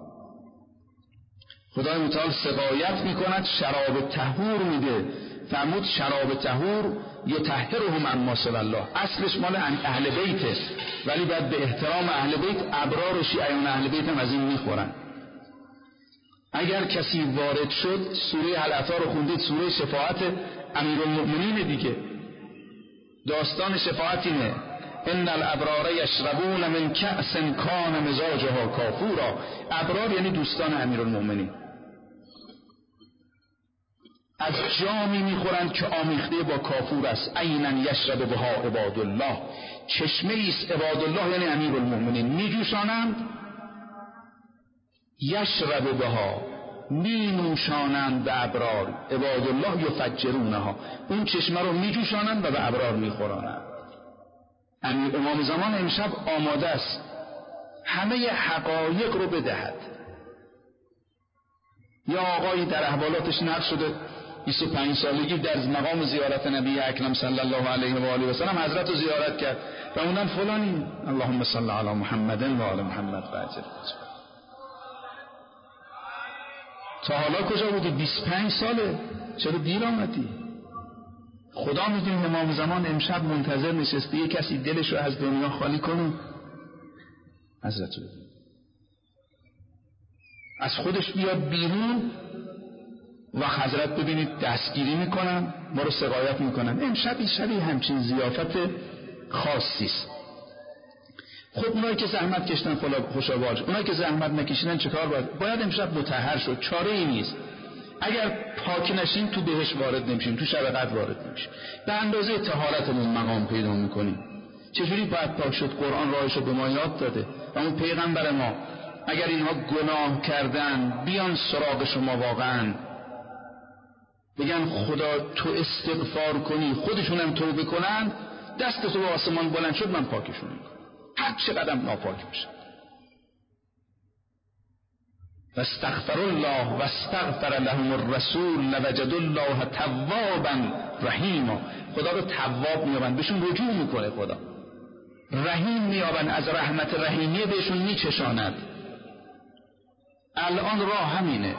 خدای متعال سقایت میکند، شراب طهور میده. فرمود شراب طهور یطهرهم عما سوی الله. اصلش مال اهل بیته، ولی باید به احترام اهل بیت، ابرار و شیعیان اهل بیت هم از این میخورن. اگر کسی وارد شد، سوره حلعتا رو خوندید، سوره شفاعت امیرالمومنین دیگه، داستان شفاعت اینه: ان الابرار یشربون من کأس کان مزاجها کافورا. ابرار یعنی دوستان امیرالمومنین، از جامی میخورند که آمیخته با کافور است. عینا یشرب بها عباد الله. چشمه ایست عباد الله یعنی امیرالمومنین میجوشانند. یشرب بها، می نوشانند به ابرار. عباد الله یفجرونها، اون چشمه رو میجوشانند و به ابرار میخورانند. امام زمان امشب آماده است همه حقایق رو بدهد. یا آقایی در احوالاتش نقل شده، 25 سالگی در مقام زیارت نبی اکرم صلی الله علیه و آله و سلم حضرت رو زیارت کرد و اوندن فلانی اللهم صل علی محمد و آل محمد و عجل. تا حالا کجا بودی؟ 25 ساله، چرا دیر آمدی؟ خدا میدونه امام زمان امشب منتظر نشسته یه کسی دلش رو از دنیا خالی کنه. حضرت رو از خودش بیاد بیرون و حضرت ببینید دستگیری میکنن، ما رو سقایت میکنن. امشب شبیه همچین ضیافت خاصی است. خب اونایی که زحمت کشیدن خوشا باش، اونایی که زحمت نکشیدن چیکار باید امشب مطهر شد. چاره ای نیست. اگر پاک نشیم تو بهش وارد نمیشیم، تو شب قدر وارد نمیشیم. به اندازه طهارتمون مقام پیدا میکنیم. چجوری باید پاک شد؟ قرآن راهشو به ما یاد داده و اون پیغمبر ما اگر اینها گناه کردن بیان سراغ شما واقعا بگن خدا تو استغفار کنی، خودشون هم توبه کنن، دست تو به آسمان بلند شد من پاکشون میکنم هر چقدر ناپاک بشن. و استغفر الله و استغفر لهم الرسول لوجد الله توابا رحیما. خدا رو تواب میابن، بهشون رجوع میکنه خدا. رحیم میابن، از رحمت رحیمیه بهشون میچشاند. الان راه همینه.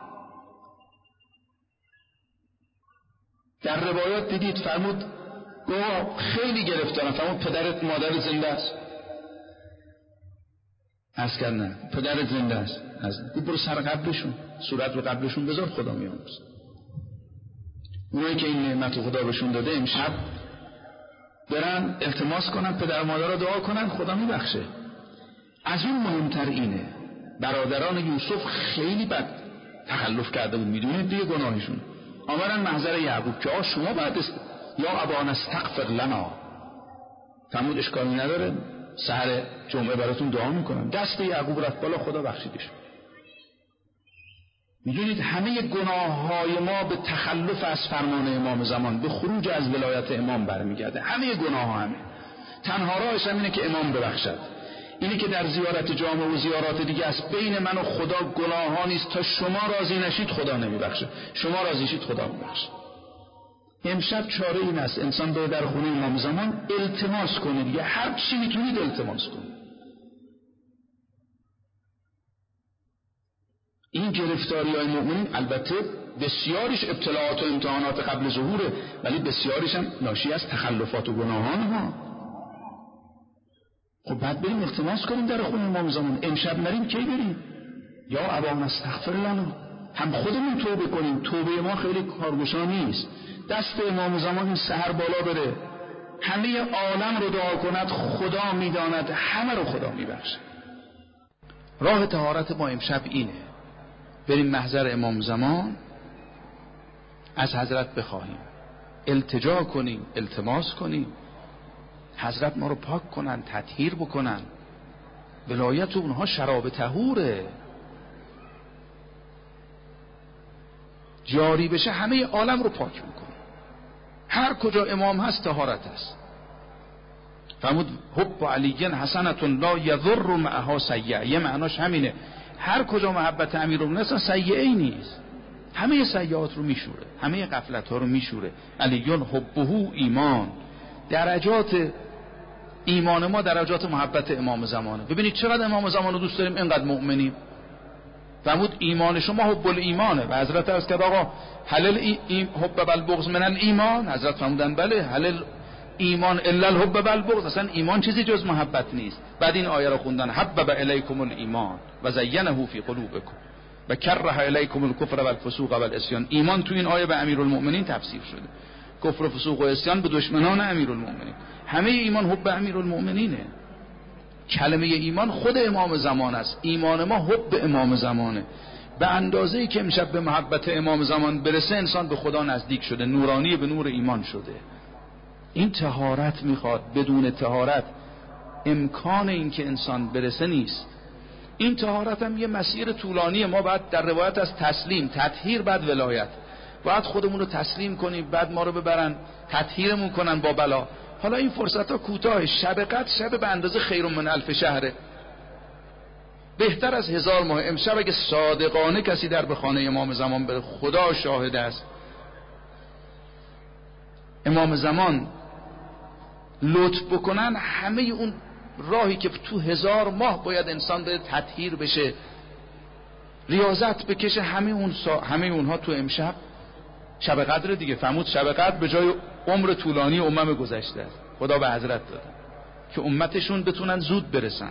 در روایات دیدید فرمود گوه خیلی گرفتارم، فرمود پدرت مادرت زنده است. عرض کردن پدرت زنده است. برو سر قبلشون، صورت رو قبلشون بذار، خدا میامرزه. اونایی که این نعمت خدا بهشون داده امشب برن التماس کنن پدر و مادر رو دعا کنن، خدا میبخشه. از اون مهمتر اینه برادران یوسف خیلی بد تخلف کرده بود، میدونید دیگه گناهشون. آمدن محضر یعقوب که شما باید یا ابانا استغفر لنا. فرمود اشکالی نداره، سحر جمعه براتون دعا میکنم. دست یعقوب رفت بالا، خدا بخشیدش. میدونید همه گناههای ما به تخلف از فرمان امام زمان، به خروج از ولایت امام برمیگرده. همه گناه ها همه. تنها راهش اینه که امام ببخشد. اینی که در زیارت جامع و زیارات دیگه است، بین من و خدا گناه ها نیست. تا شما راضی نشید خدا نمیبخشه، شما راضی شید خدا میبخشه. امشب چاره این است انسان باید در خونه امام زمان التماس کنه دیگه، هر چی میتونید التماس کنید. این گرفتاری های مؤمنین البته بسیاریش ابتلاعات و امتحانات قبل ظهوره، ولی بسیاریش هم ناشی از تخلفات و گناهان ها. خب بعد بریم التماس کنیم در خونه امام زمان. امشب نریم کی بریم؟ یا ابانا استغفر لنا. هم خودمون توبه کنیم. توبه ما خیلی کارگشا نیست. دست امام زمان این سحر بالا بره، همه عالم رو دعا کند، خدا میداند همه رو خدا میبخشه. راه طهارت ما امشب اینه، بریم محضر امام زمان، از حضرت بخواهیم، التجا کنیم، التماس کنیم، حضرت ما رو پاک کنن، تطهیر بکنن. ولایت اونها شراب طهوره، جاری بشه همه عالم رو پاک میکنه. هر کجا امام هست طهارت است. فرمود حب علی حسنة لا یضر معها سیئه. یه معناش همینه، هر کجا محبت امیرالمومنین اصلا سیئه ای نیست، همه سیئات رو میشوره، همه غفلت ها رو میشوره. علی حبه ایمان. درجات ایمان ما درجات محبت امام زمانه. ببینید چقدر امام زمان رو دوست داریم، اینقدر مؤمنیم. فرمود ایمان شما حب الایمانه. و حضرت عرض کرد آقا هل حب بالبغض من الایمان؟ حضرت فرمودن بله، هل ایمان الا الحب بالبغض. اصلا ایمان چیزی جز محبت نیست. بعد این آیه رو خوندن حبب الیکم الایمان و زینه فی قلوبکم و کره الیکم الکفر والفسوق والعصیان. ایمان تو این آیه به امیرالمؤمنین تفسیر شده، کفر و فسوق و عصیان به دشمنان امیرالمؤمنین. همه ایمان حب امیرالمؤمنینه. کلمه ایمان خود امام زمان است. ایمان ما حب امام زمانه. به اندازه‌ای که امشب به محبت امام زمان برسه انسان به خدا نزدیک شده، نورانی به نور ایمان شده. این طهارت میخواد. بدون طهارت امکان این که انسان برسه نیست. این طهارت هم یه مسیر طولانیه. ما بعد در روایت از تسلیم، تطهیر، بعد ولایت، باید خودمون رو تسلیم کنیم، بعد ما رو ببرن تطهیرمون کنن با بلا. حالا این فرصت ها کوتاه. شب قدر شب به اندازه خیر من الف شهره، بهتر از 1000 ماه. امشب اگه صادقانه کسی در به خانه امام زمان بره، خدا شاهد است امام زمان لطف بکنن، همه اون راهی که تو 1000 ماه باید انسان به تطهیر بشه، ریاضت بکشه، همه اونها تو امشب شب قدر دیگه. فرمود شب قدر به جای عمر طولانی امم گذشته است خدا به حضرت داده که امتشون بتونن زود برسن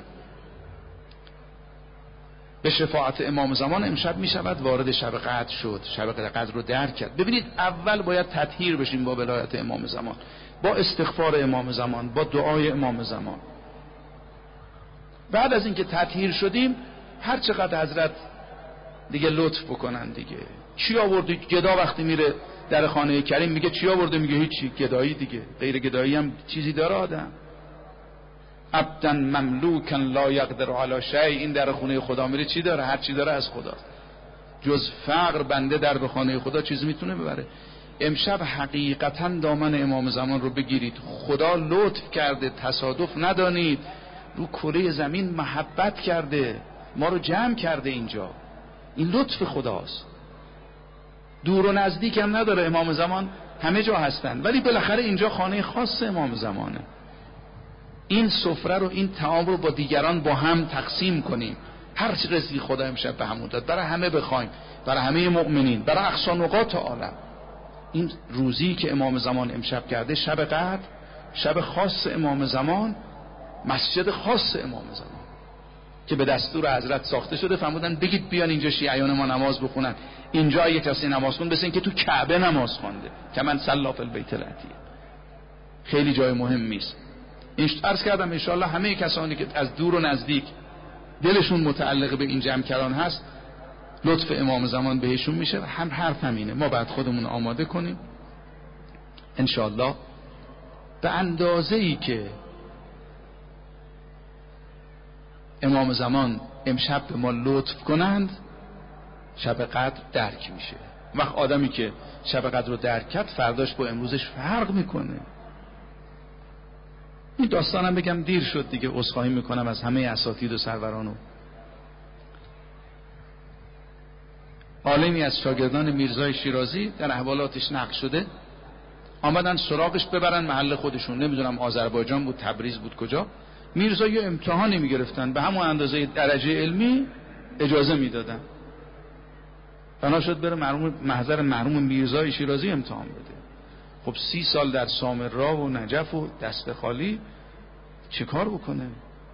به شفاعت امام زمان. امشب می شود وارد شب قدر شد، شب قدر رو درک کرد. ببینید اول باید تطهیر بشیم با ولایت امام زمان، با استغفار امام زمان، با دعای امام زمان. بعد از اینکه تطهیر شدیم هر چقدر حضرت دیگه لطف بکنن دیگه. چی آوردی؟ گدا وقتی میره در خانه کریم میگه چی آورده؟ میگه هیچی، گدایی دیگه. غیر گدایی هم چیزی داره آدم؟ عبدا مملوکا لا یقدر علی شیء، این در خونه خدا میره چی داره؟ هر چی داره از خداست. جز فقر بنده در به خانه خدا چیزی میتونه ببره؟ امشب حقیقتا دامن امام زمان رو بگیرید. خدا لطف کرده، تصادف ندانید، رو کره زمین محبت کرده، ما رو جمع کرده اینجا. این لطف خداست. دور و نزدیک هم نداره، امام زمان همه جا هستن، ولی بالاخره اینجا خانه خاص امام زمانه. این سفره رو، این طعام رو با دیگران با هم تقسیم کنیم. هر چی رزقی خدا امشب به همون داد، برای همه بخوایم، برای همه مؤمنین، برای اقصا نقاط عالم. این روزی که امام زمان امشب کرده، شب قدر، شب خاص امام زمان، مسجد خاص امام زمان که به دستور حضرت ساخته شده. فرمودن بگید بیان اینجا شیعیان ما نماز بخونن. اینجا اگه کسی نماز خون بسین که تو کعبه نماز خوانده، که من صلی فی البیت العتیق. خیلی جای مهمی است. عرض کردم ان شاءالله همه کسانی که از دور و نزدیک دلشون متعلق به این جمع کردن هست، لطف امام زمان بهشون میشه. هم حرف همینه، ما بعد خودمون آماده کنیم ان شاءالله به اندازه‌ای که امام زمان امشب به ما لطف کنند شب قدر درک میشه. وقت آدمی که شب قدر رو درک کرد فرداش با امروزش فرق میکنه. این داستانم بگم دیر شد دیگه، عذرخواهی میکنم از همه اساتید و سروران. عالمی از شاگردان میرزای شیرازی در احوالاتش نقل شده، آمدن سراغش ببرن محل خودشون، نمیدونم آذربایجان بود، تبریز بود، کجا. میرزا یه امتحانی میگرفتن، به همون اندازه درجه علمی اجازه میدادن. بنا شد بره محضر مرحوم میرزای شیرازی امتحان بده. خب 30 سال در سامرا و نجف و دست خالی چه کار بکنه؟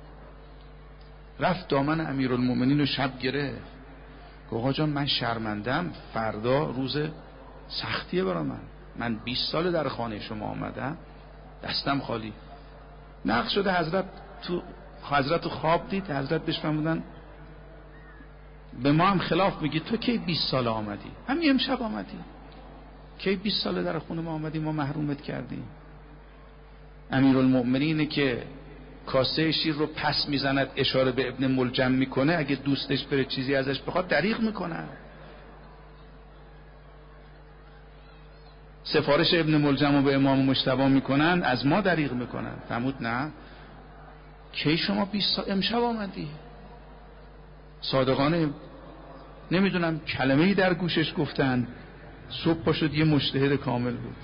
رفت دامن امیرالمومنین رو شب گرفت. گفت آقا جان من شرمندم، فردا روز سختیه برای من 20 سال در خانه شما آمدم، دستم خالی. نقل شده حضرت خواب دید، حضرت بهش فرمودن به ما هم خلاف میگی، تو کی 20 سال آمدی؟ همین امشب آمدی. کی 20 سال در خونه ما آمدی، ما محرومت کردیم. امیرالمؤمنینه که کاسه شیر رو پس میزند، اشاره به ابن ملجم میکنه، اگه دوستش بره چیزی ازش بخواد دریغ میکنه. سفارش ابن ملجم رو به امام مجتبی میکنن، از ما دریغ میکنن. فرمود نه، کی شما 20 سال امشب آمدی؟ صادقانه نمیدونم کلمه‌ای در گوشش گفتن، صبح پا شد یه مجتهد کامل بود.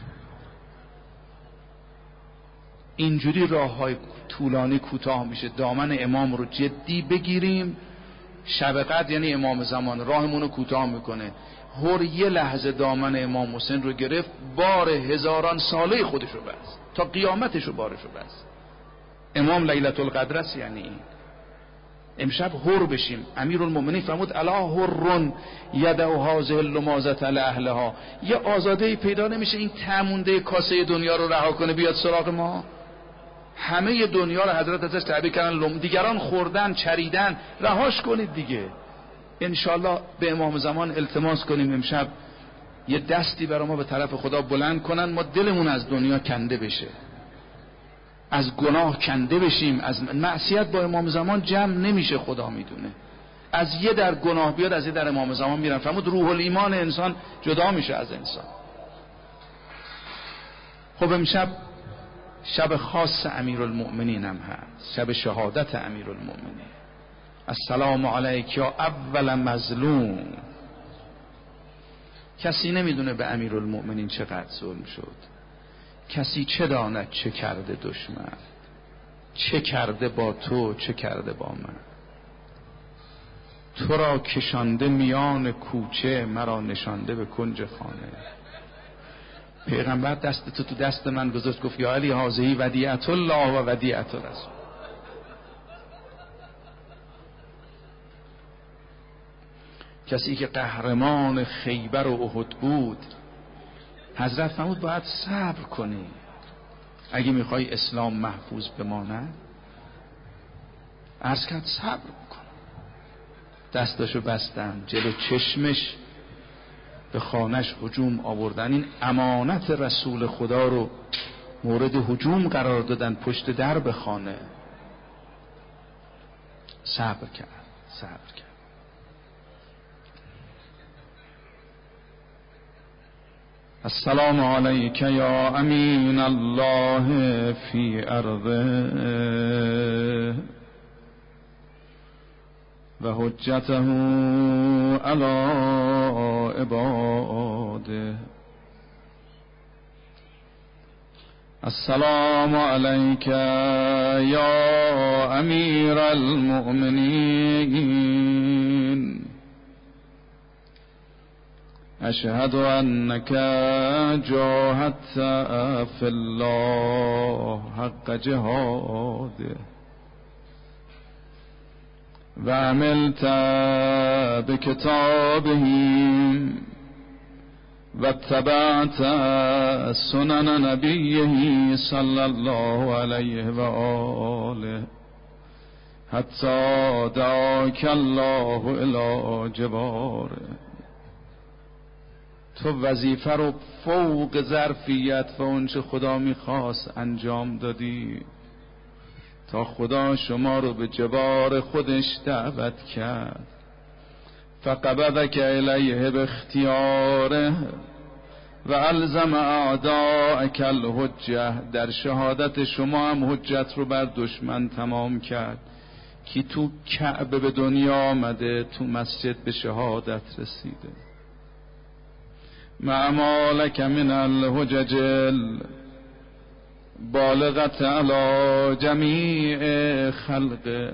اینجوری راه‌های طولانی کوتاه میشه. دامن امام رو جدی بگیریم. شب قدر یعنی امام زمان راهمون رو کوتاه میکنه. هر یه لحظه دامن امام حسین رو گرفت، بار هزاران ساله خودش رو بست، تا قیامتش رو بارش رو بست. امام لیلة القدر است. یعنی این امشب هر بشیم. امیرالمومنین فرمود الا هر یدعو هذه اللمازه لاهلها. یه آزاده‌ای پیدا نمیشه این تمونده کاسه دنیا رو رها کنه بیاد سراغ ما؟ همه دنیا رو حضرت ازش تعبیر کردن، دیگران خوردن چریدن، رهاش کنید دیگه. انشالله به امام زمان التماس کنیم امشب یه دستی برای ما به طرف خدا بلند کنن، ما دلمون از دنیا کنده بشه، از گناه کنده بشیم. از معصیت با امام زمان جمع نمیشه، خدا میدونه. از یه در گناه بیاد، از یه در امام زمان میرن. فرمود روح الایمان انسان جدا میشه از انسان. خب امشب شب خاص امیرالمؤمنین هم هست، شب شهادت امیرالمؤمنین. السلام علیک یا اول مظلوم. کسی نمیدونه به امیرالمؤمنین چقدر ظلم شد، کسی چه داند چه کرده دشمن، چه کرده با تو چه کرده با من. تو را کشانده میان کوچه، مرا نشانده به کنج خانه. پیغمبر دست تو دست من گذاشت، گفت یا علی هذه ودیعت الله و ودیعت رسول. کسی که قهرمان خیبر و احد بود، حضرت فرمود باید صبر کنی اگه میخوای اسلام محفوظ بماند. عرض کرد صبر کن. دستاشو بستن، جلو چشمش به خانش هجوم آوردن. این امانت رسول خدا رو مورد هجوم قرار دادن، پشت در به خانه. صبر کرد. السلام علیک یا امین الله فی ارضه و حجته علی عباده. السلام علیک یا امیر المؤمنین اشهد انک جاهدت فی الله حق جهاده و عملت بکتابه و اتبعت سنن نبیه صلی الله علیه و آله حتی دعاک الله الی جواره. تو وظیفه رو فوق ظرفیت و اونچه خدا میخواست انجام دادی تا خدا شما رو به جوار خودش دعوت کرد. فقبضک الیه باختیاره و الزم اعداءک الحجه. در شهادت شما هم حجت رو بر دشمن تمام کرد. کی تو کعبه به دنیا آمده، تو مسجد به شهادت رسیده. مع مالک من الحجج بالغت علی جمیع خلقه.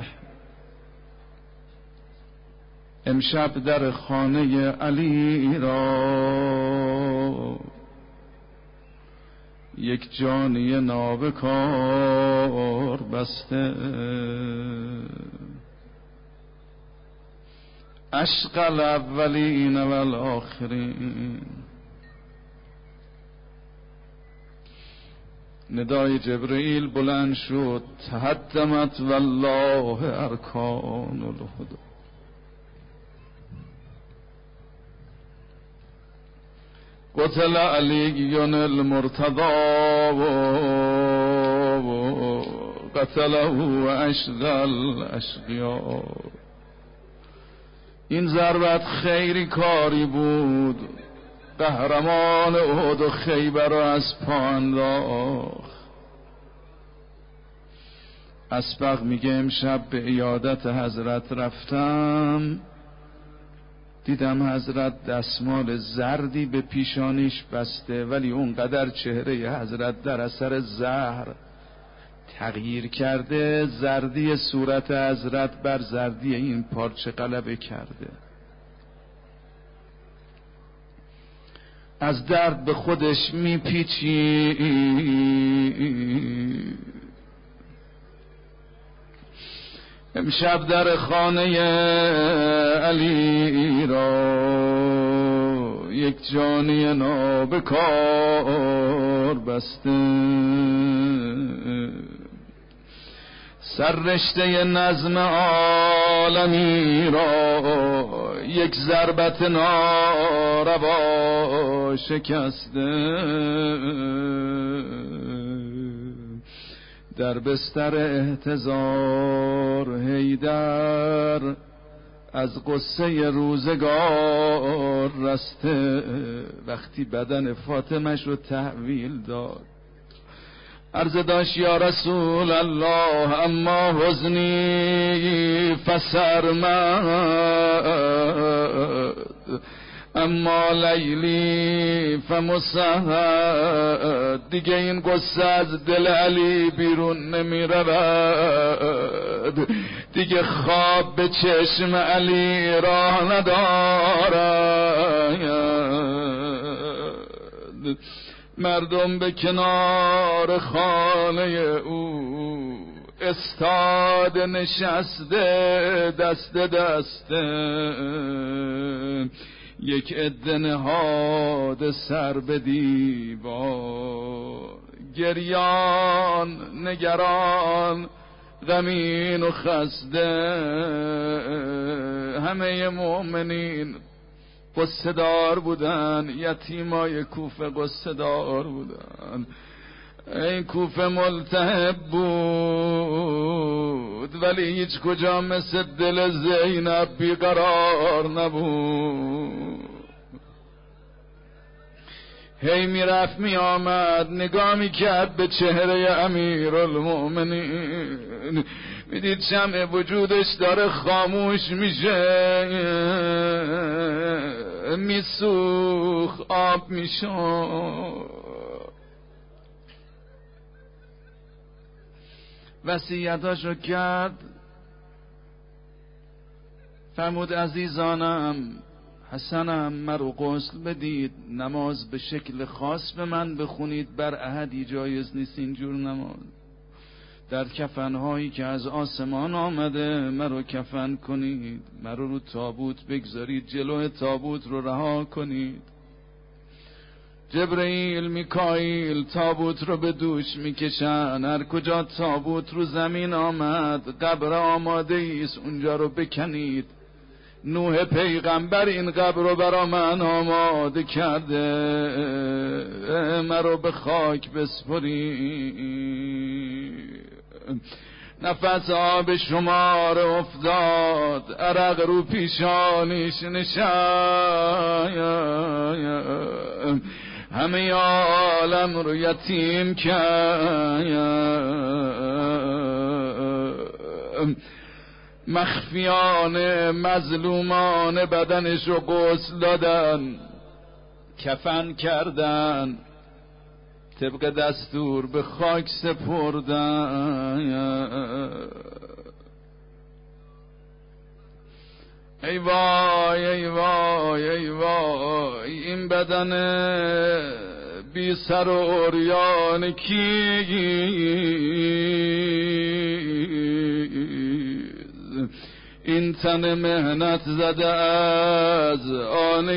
امشب در خانه علی را یک جانی نابکار بسته. عشق الاولین و الاخرین. ندای جبرئیل بلند شد، تهدمت والله ارکان الهدى. قتل علی المرتضی قتله اشقى الاشقیاء. این ضربت خیری کاری بود، قهرمان احد و خیبر را از پا انداخت. اسبق میگه امشب به عیادت حضرت رفتم، دیدم حضرت دستمال زردی به پیشانیش بسته، ولی اونقدر چهره حضرت در اثر زهر تغییر کرده، زردی صورت حضرت بر زردی این پارچه غلبه کرده. از درد به خودش میپیچی. امشب در خانه علی را یک جانی نابکار بسته. سررشته نظم عالمی را یک ضربت ناروا شکسته. در بستر احتضار حیدر از قصه روزگار رسته. وقتی بدن فاطمش رو تحویل داد، عرض داشت یا رسول الله اما حزنی فسرمد. اما لیلی فمسهد، دیگه این قصه از دل علی بیرون نمی رود، دیگه خواب به چشم علی راه ندارد. مردم به کنار خانه او استاد نشسته دست دسته، یک عده نهاده سر به دیوار، گریان نگران غمین و خسته. همه مؤمنین قصه دار بودن، یتیمای کوفه قصه دار بودن. این کوفه ملتهب بود ولی هیچ کجا مثل دل زینب بیقرار نبود. هی میرفت می آمد، نگاه میکرد به چهره امیرالمؤمنین، میدید شمع وجودش داره خاموش میشه، میسوخ، آب میشد. وصیتاشو کرد، فرمود عزیزانم، حسنم مرو غسل بدید، نماز به شکل خاص به من بخونید، بر احدی جایز نیست اینجور نماز. در کفنهایی که از آسمان آمده مرو کفن کنید، مرو رو تابوت بگذارید، جلو تابوت رو رها کنید. جبرئیل میکائیل تابوت رو به دوش میکشن، هر کجا تابوت رو زمین آمد قبر آماده ایست، اونجا رو بکنید. نوح پیغمبر این قبر رو برا من آماده کرده، مرو به خاک بسپرید. نفس آب شمار افتاد، عرق رو پیشانیش نشاید، همه عالم رو یتیم کرد. مخفیانه مظلومان بدنش رو غسل دادن، کفن کردن، طبق دستور به خاک سپردن. ای وای ای وای ای وای، این بدن بی سر و عریان کیست، این تن مهنت زده از آن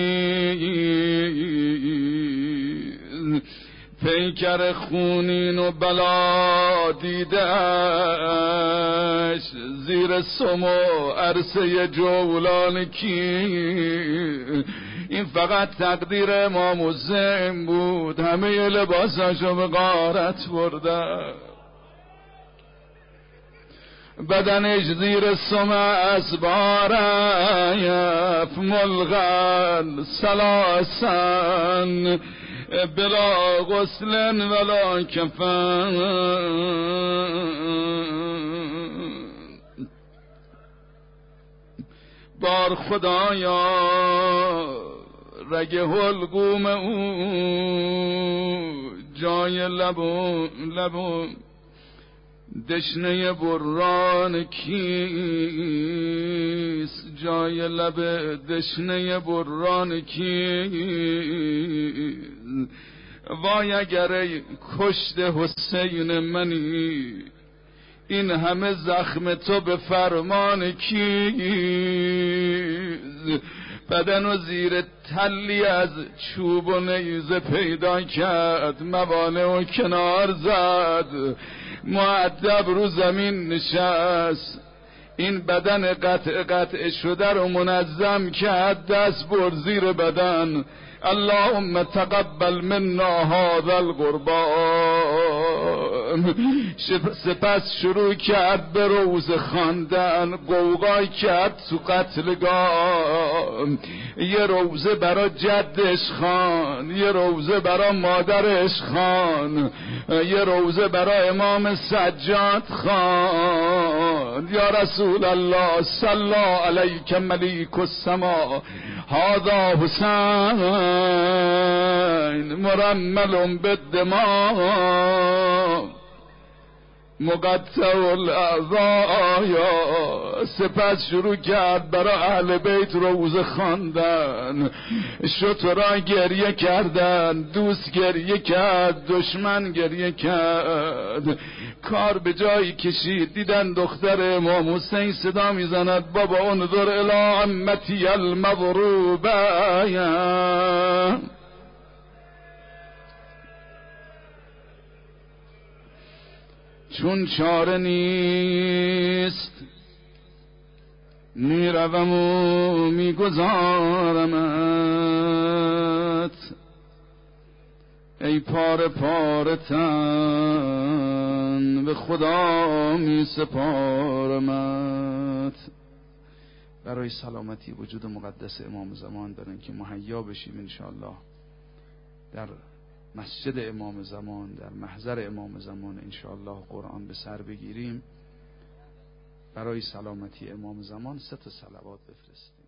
کیست، پیکر خونین و بلا دیدش، زیر سم و عرصه جولان کی. این فقط تقدیر امام حسین بود، همه لباساشو به غارت برده، بدنش زیر سم اسبارف ملغن سلاسن بلا غسل ولا کفن. بار خدایا رگ حلقوم او جای لبو دشنه بران کیست، جای لب دشنه بران کیست. وای اگر ای کشت حسین منی، این همه زخم تو به فرمان کیست. بدن و زیر تلی از چوب و نیزه پیدا کرد، موانع و کنار زد، مؤدب رو زمین نشست. این بدن قطع شده رو منظم کرد، دست بر زیر بدن، اللهم تقبل منا هذا القربان. سپس شروع کرد به روزه خواندن، قوقای کرد تو قتلگاه. یه روزه برا جدش خوان، یه روزه برا مادرش خوان، یه روزه برا امام سجاد خوان. یا رسول الله صلی علیک ملیک السما هذا حسین مرمل بالدماء مقطع الاعضاء. سپس شروع کرد برای اهل بیت روزه خواندن. شترا گریه کردن، دوست گریه کرد، دشمن گریه کرد. کار به جایی کشید، دیدن دختر امام حسین صدا میزند بابا انظر الی عمتی المضروبه. چون چاره نیست میروم و میگذارمت، ای پاره پاره تن به خدا می سپارمت. برای سلامتی وجود مقدس امام زمان برن که مهیا بشیم انشاءالله در مسجد امام زمان، در محضر امام زمان انشاءالله قرآن به سر بگیریم. برای سلامتی امام زمان 3 صلوات بفرستیم.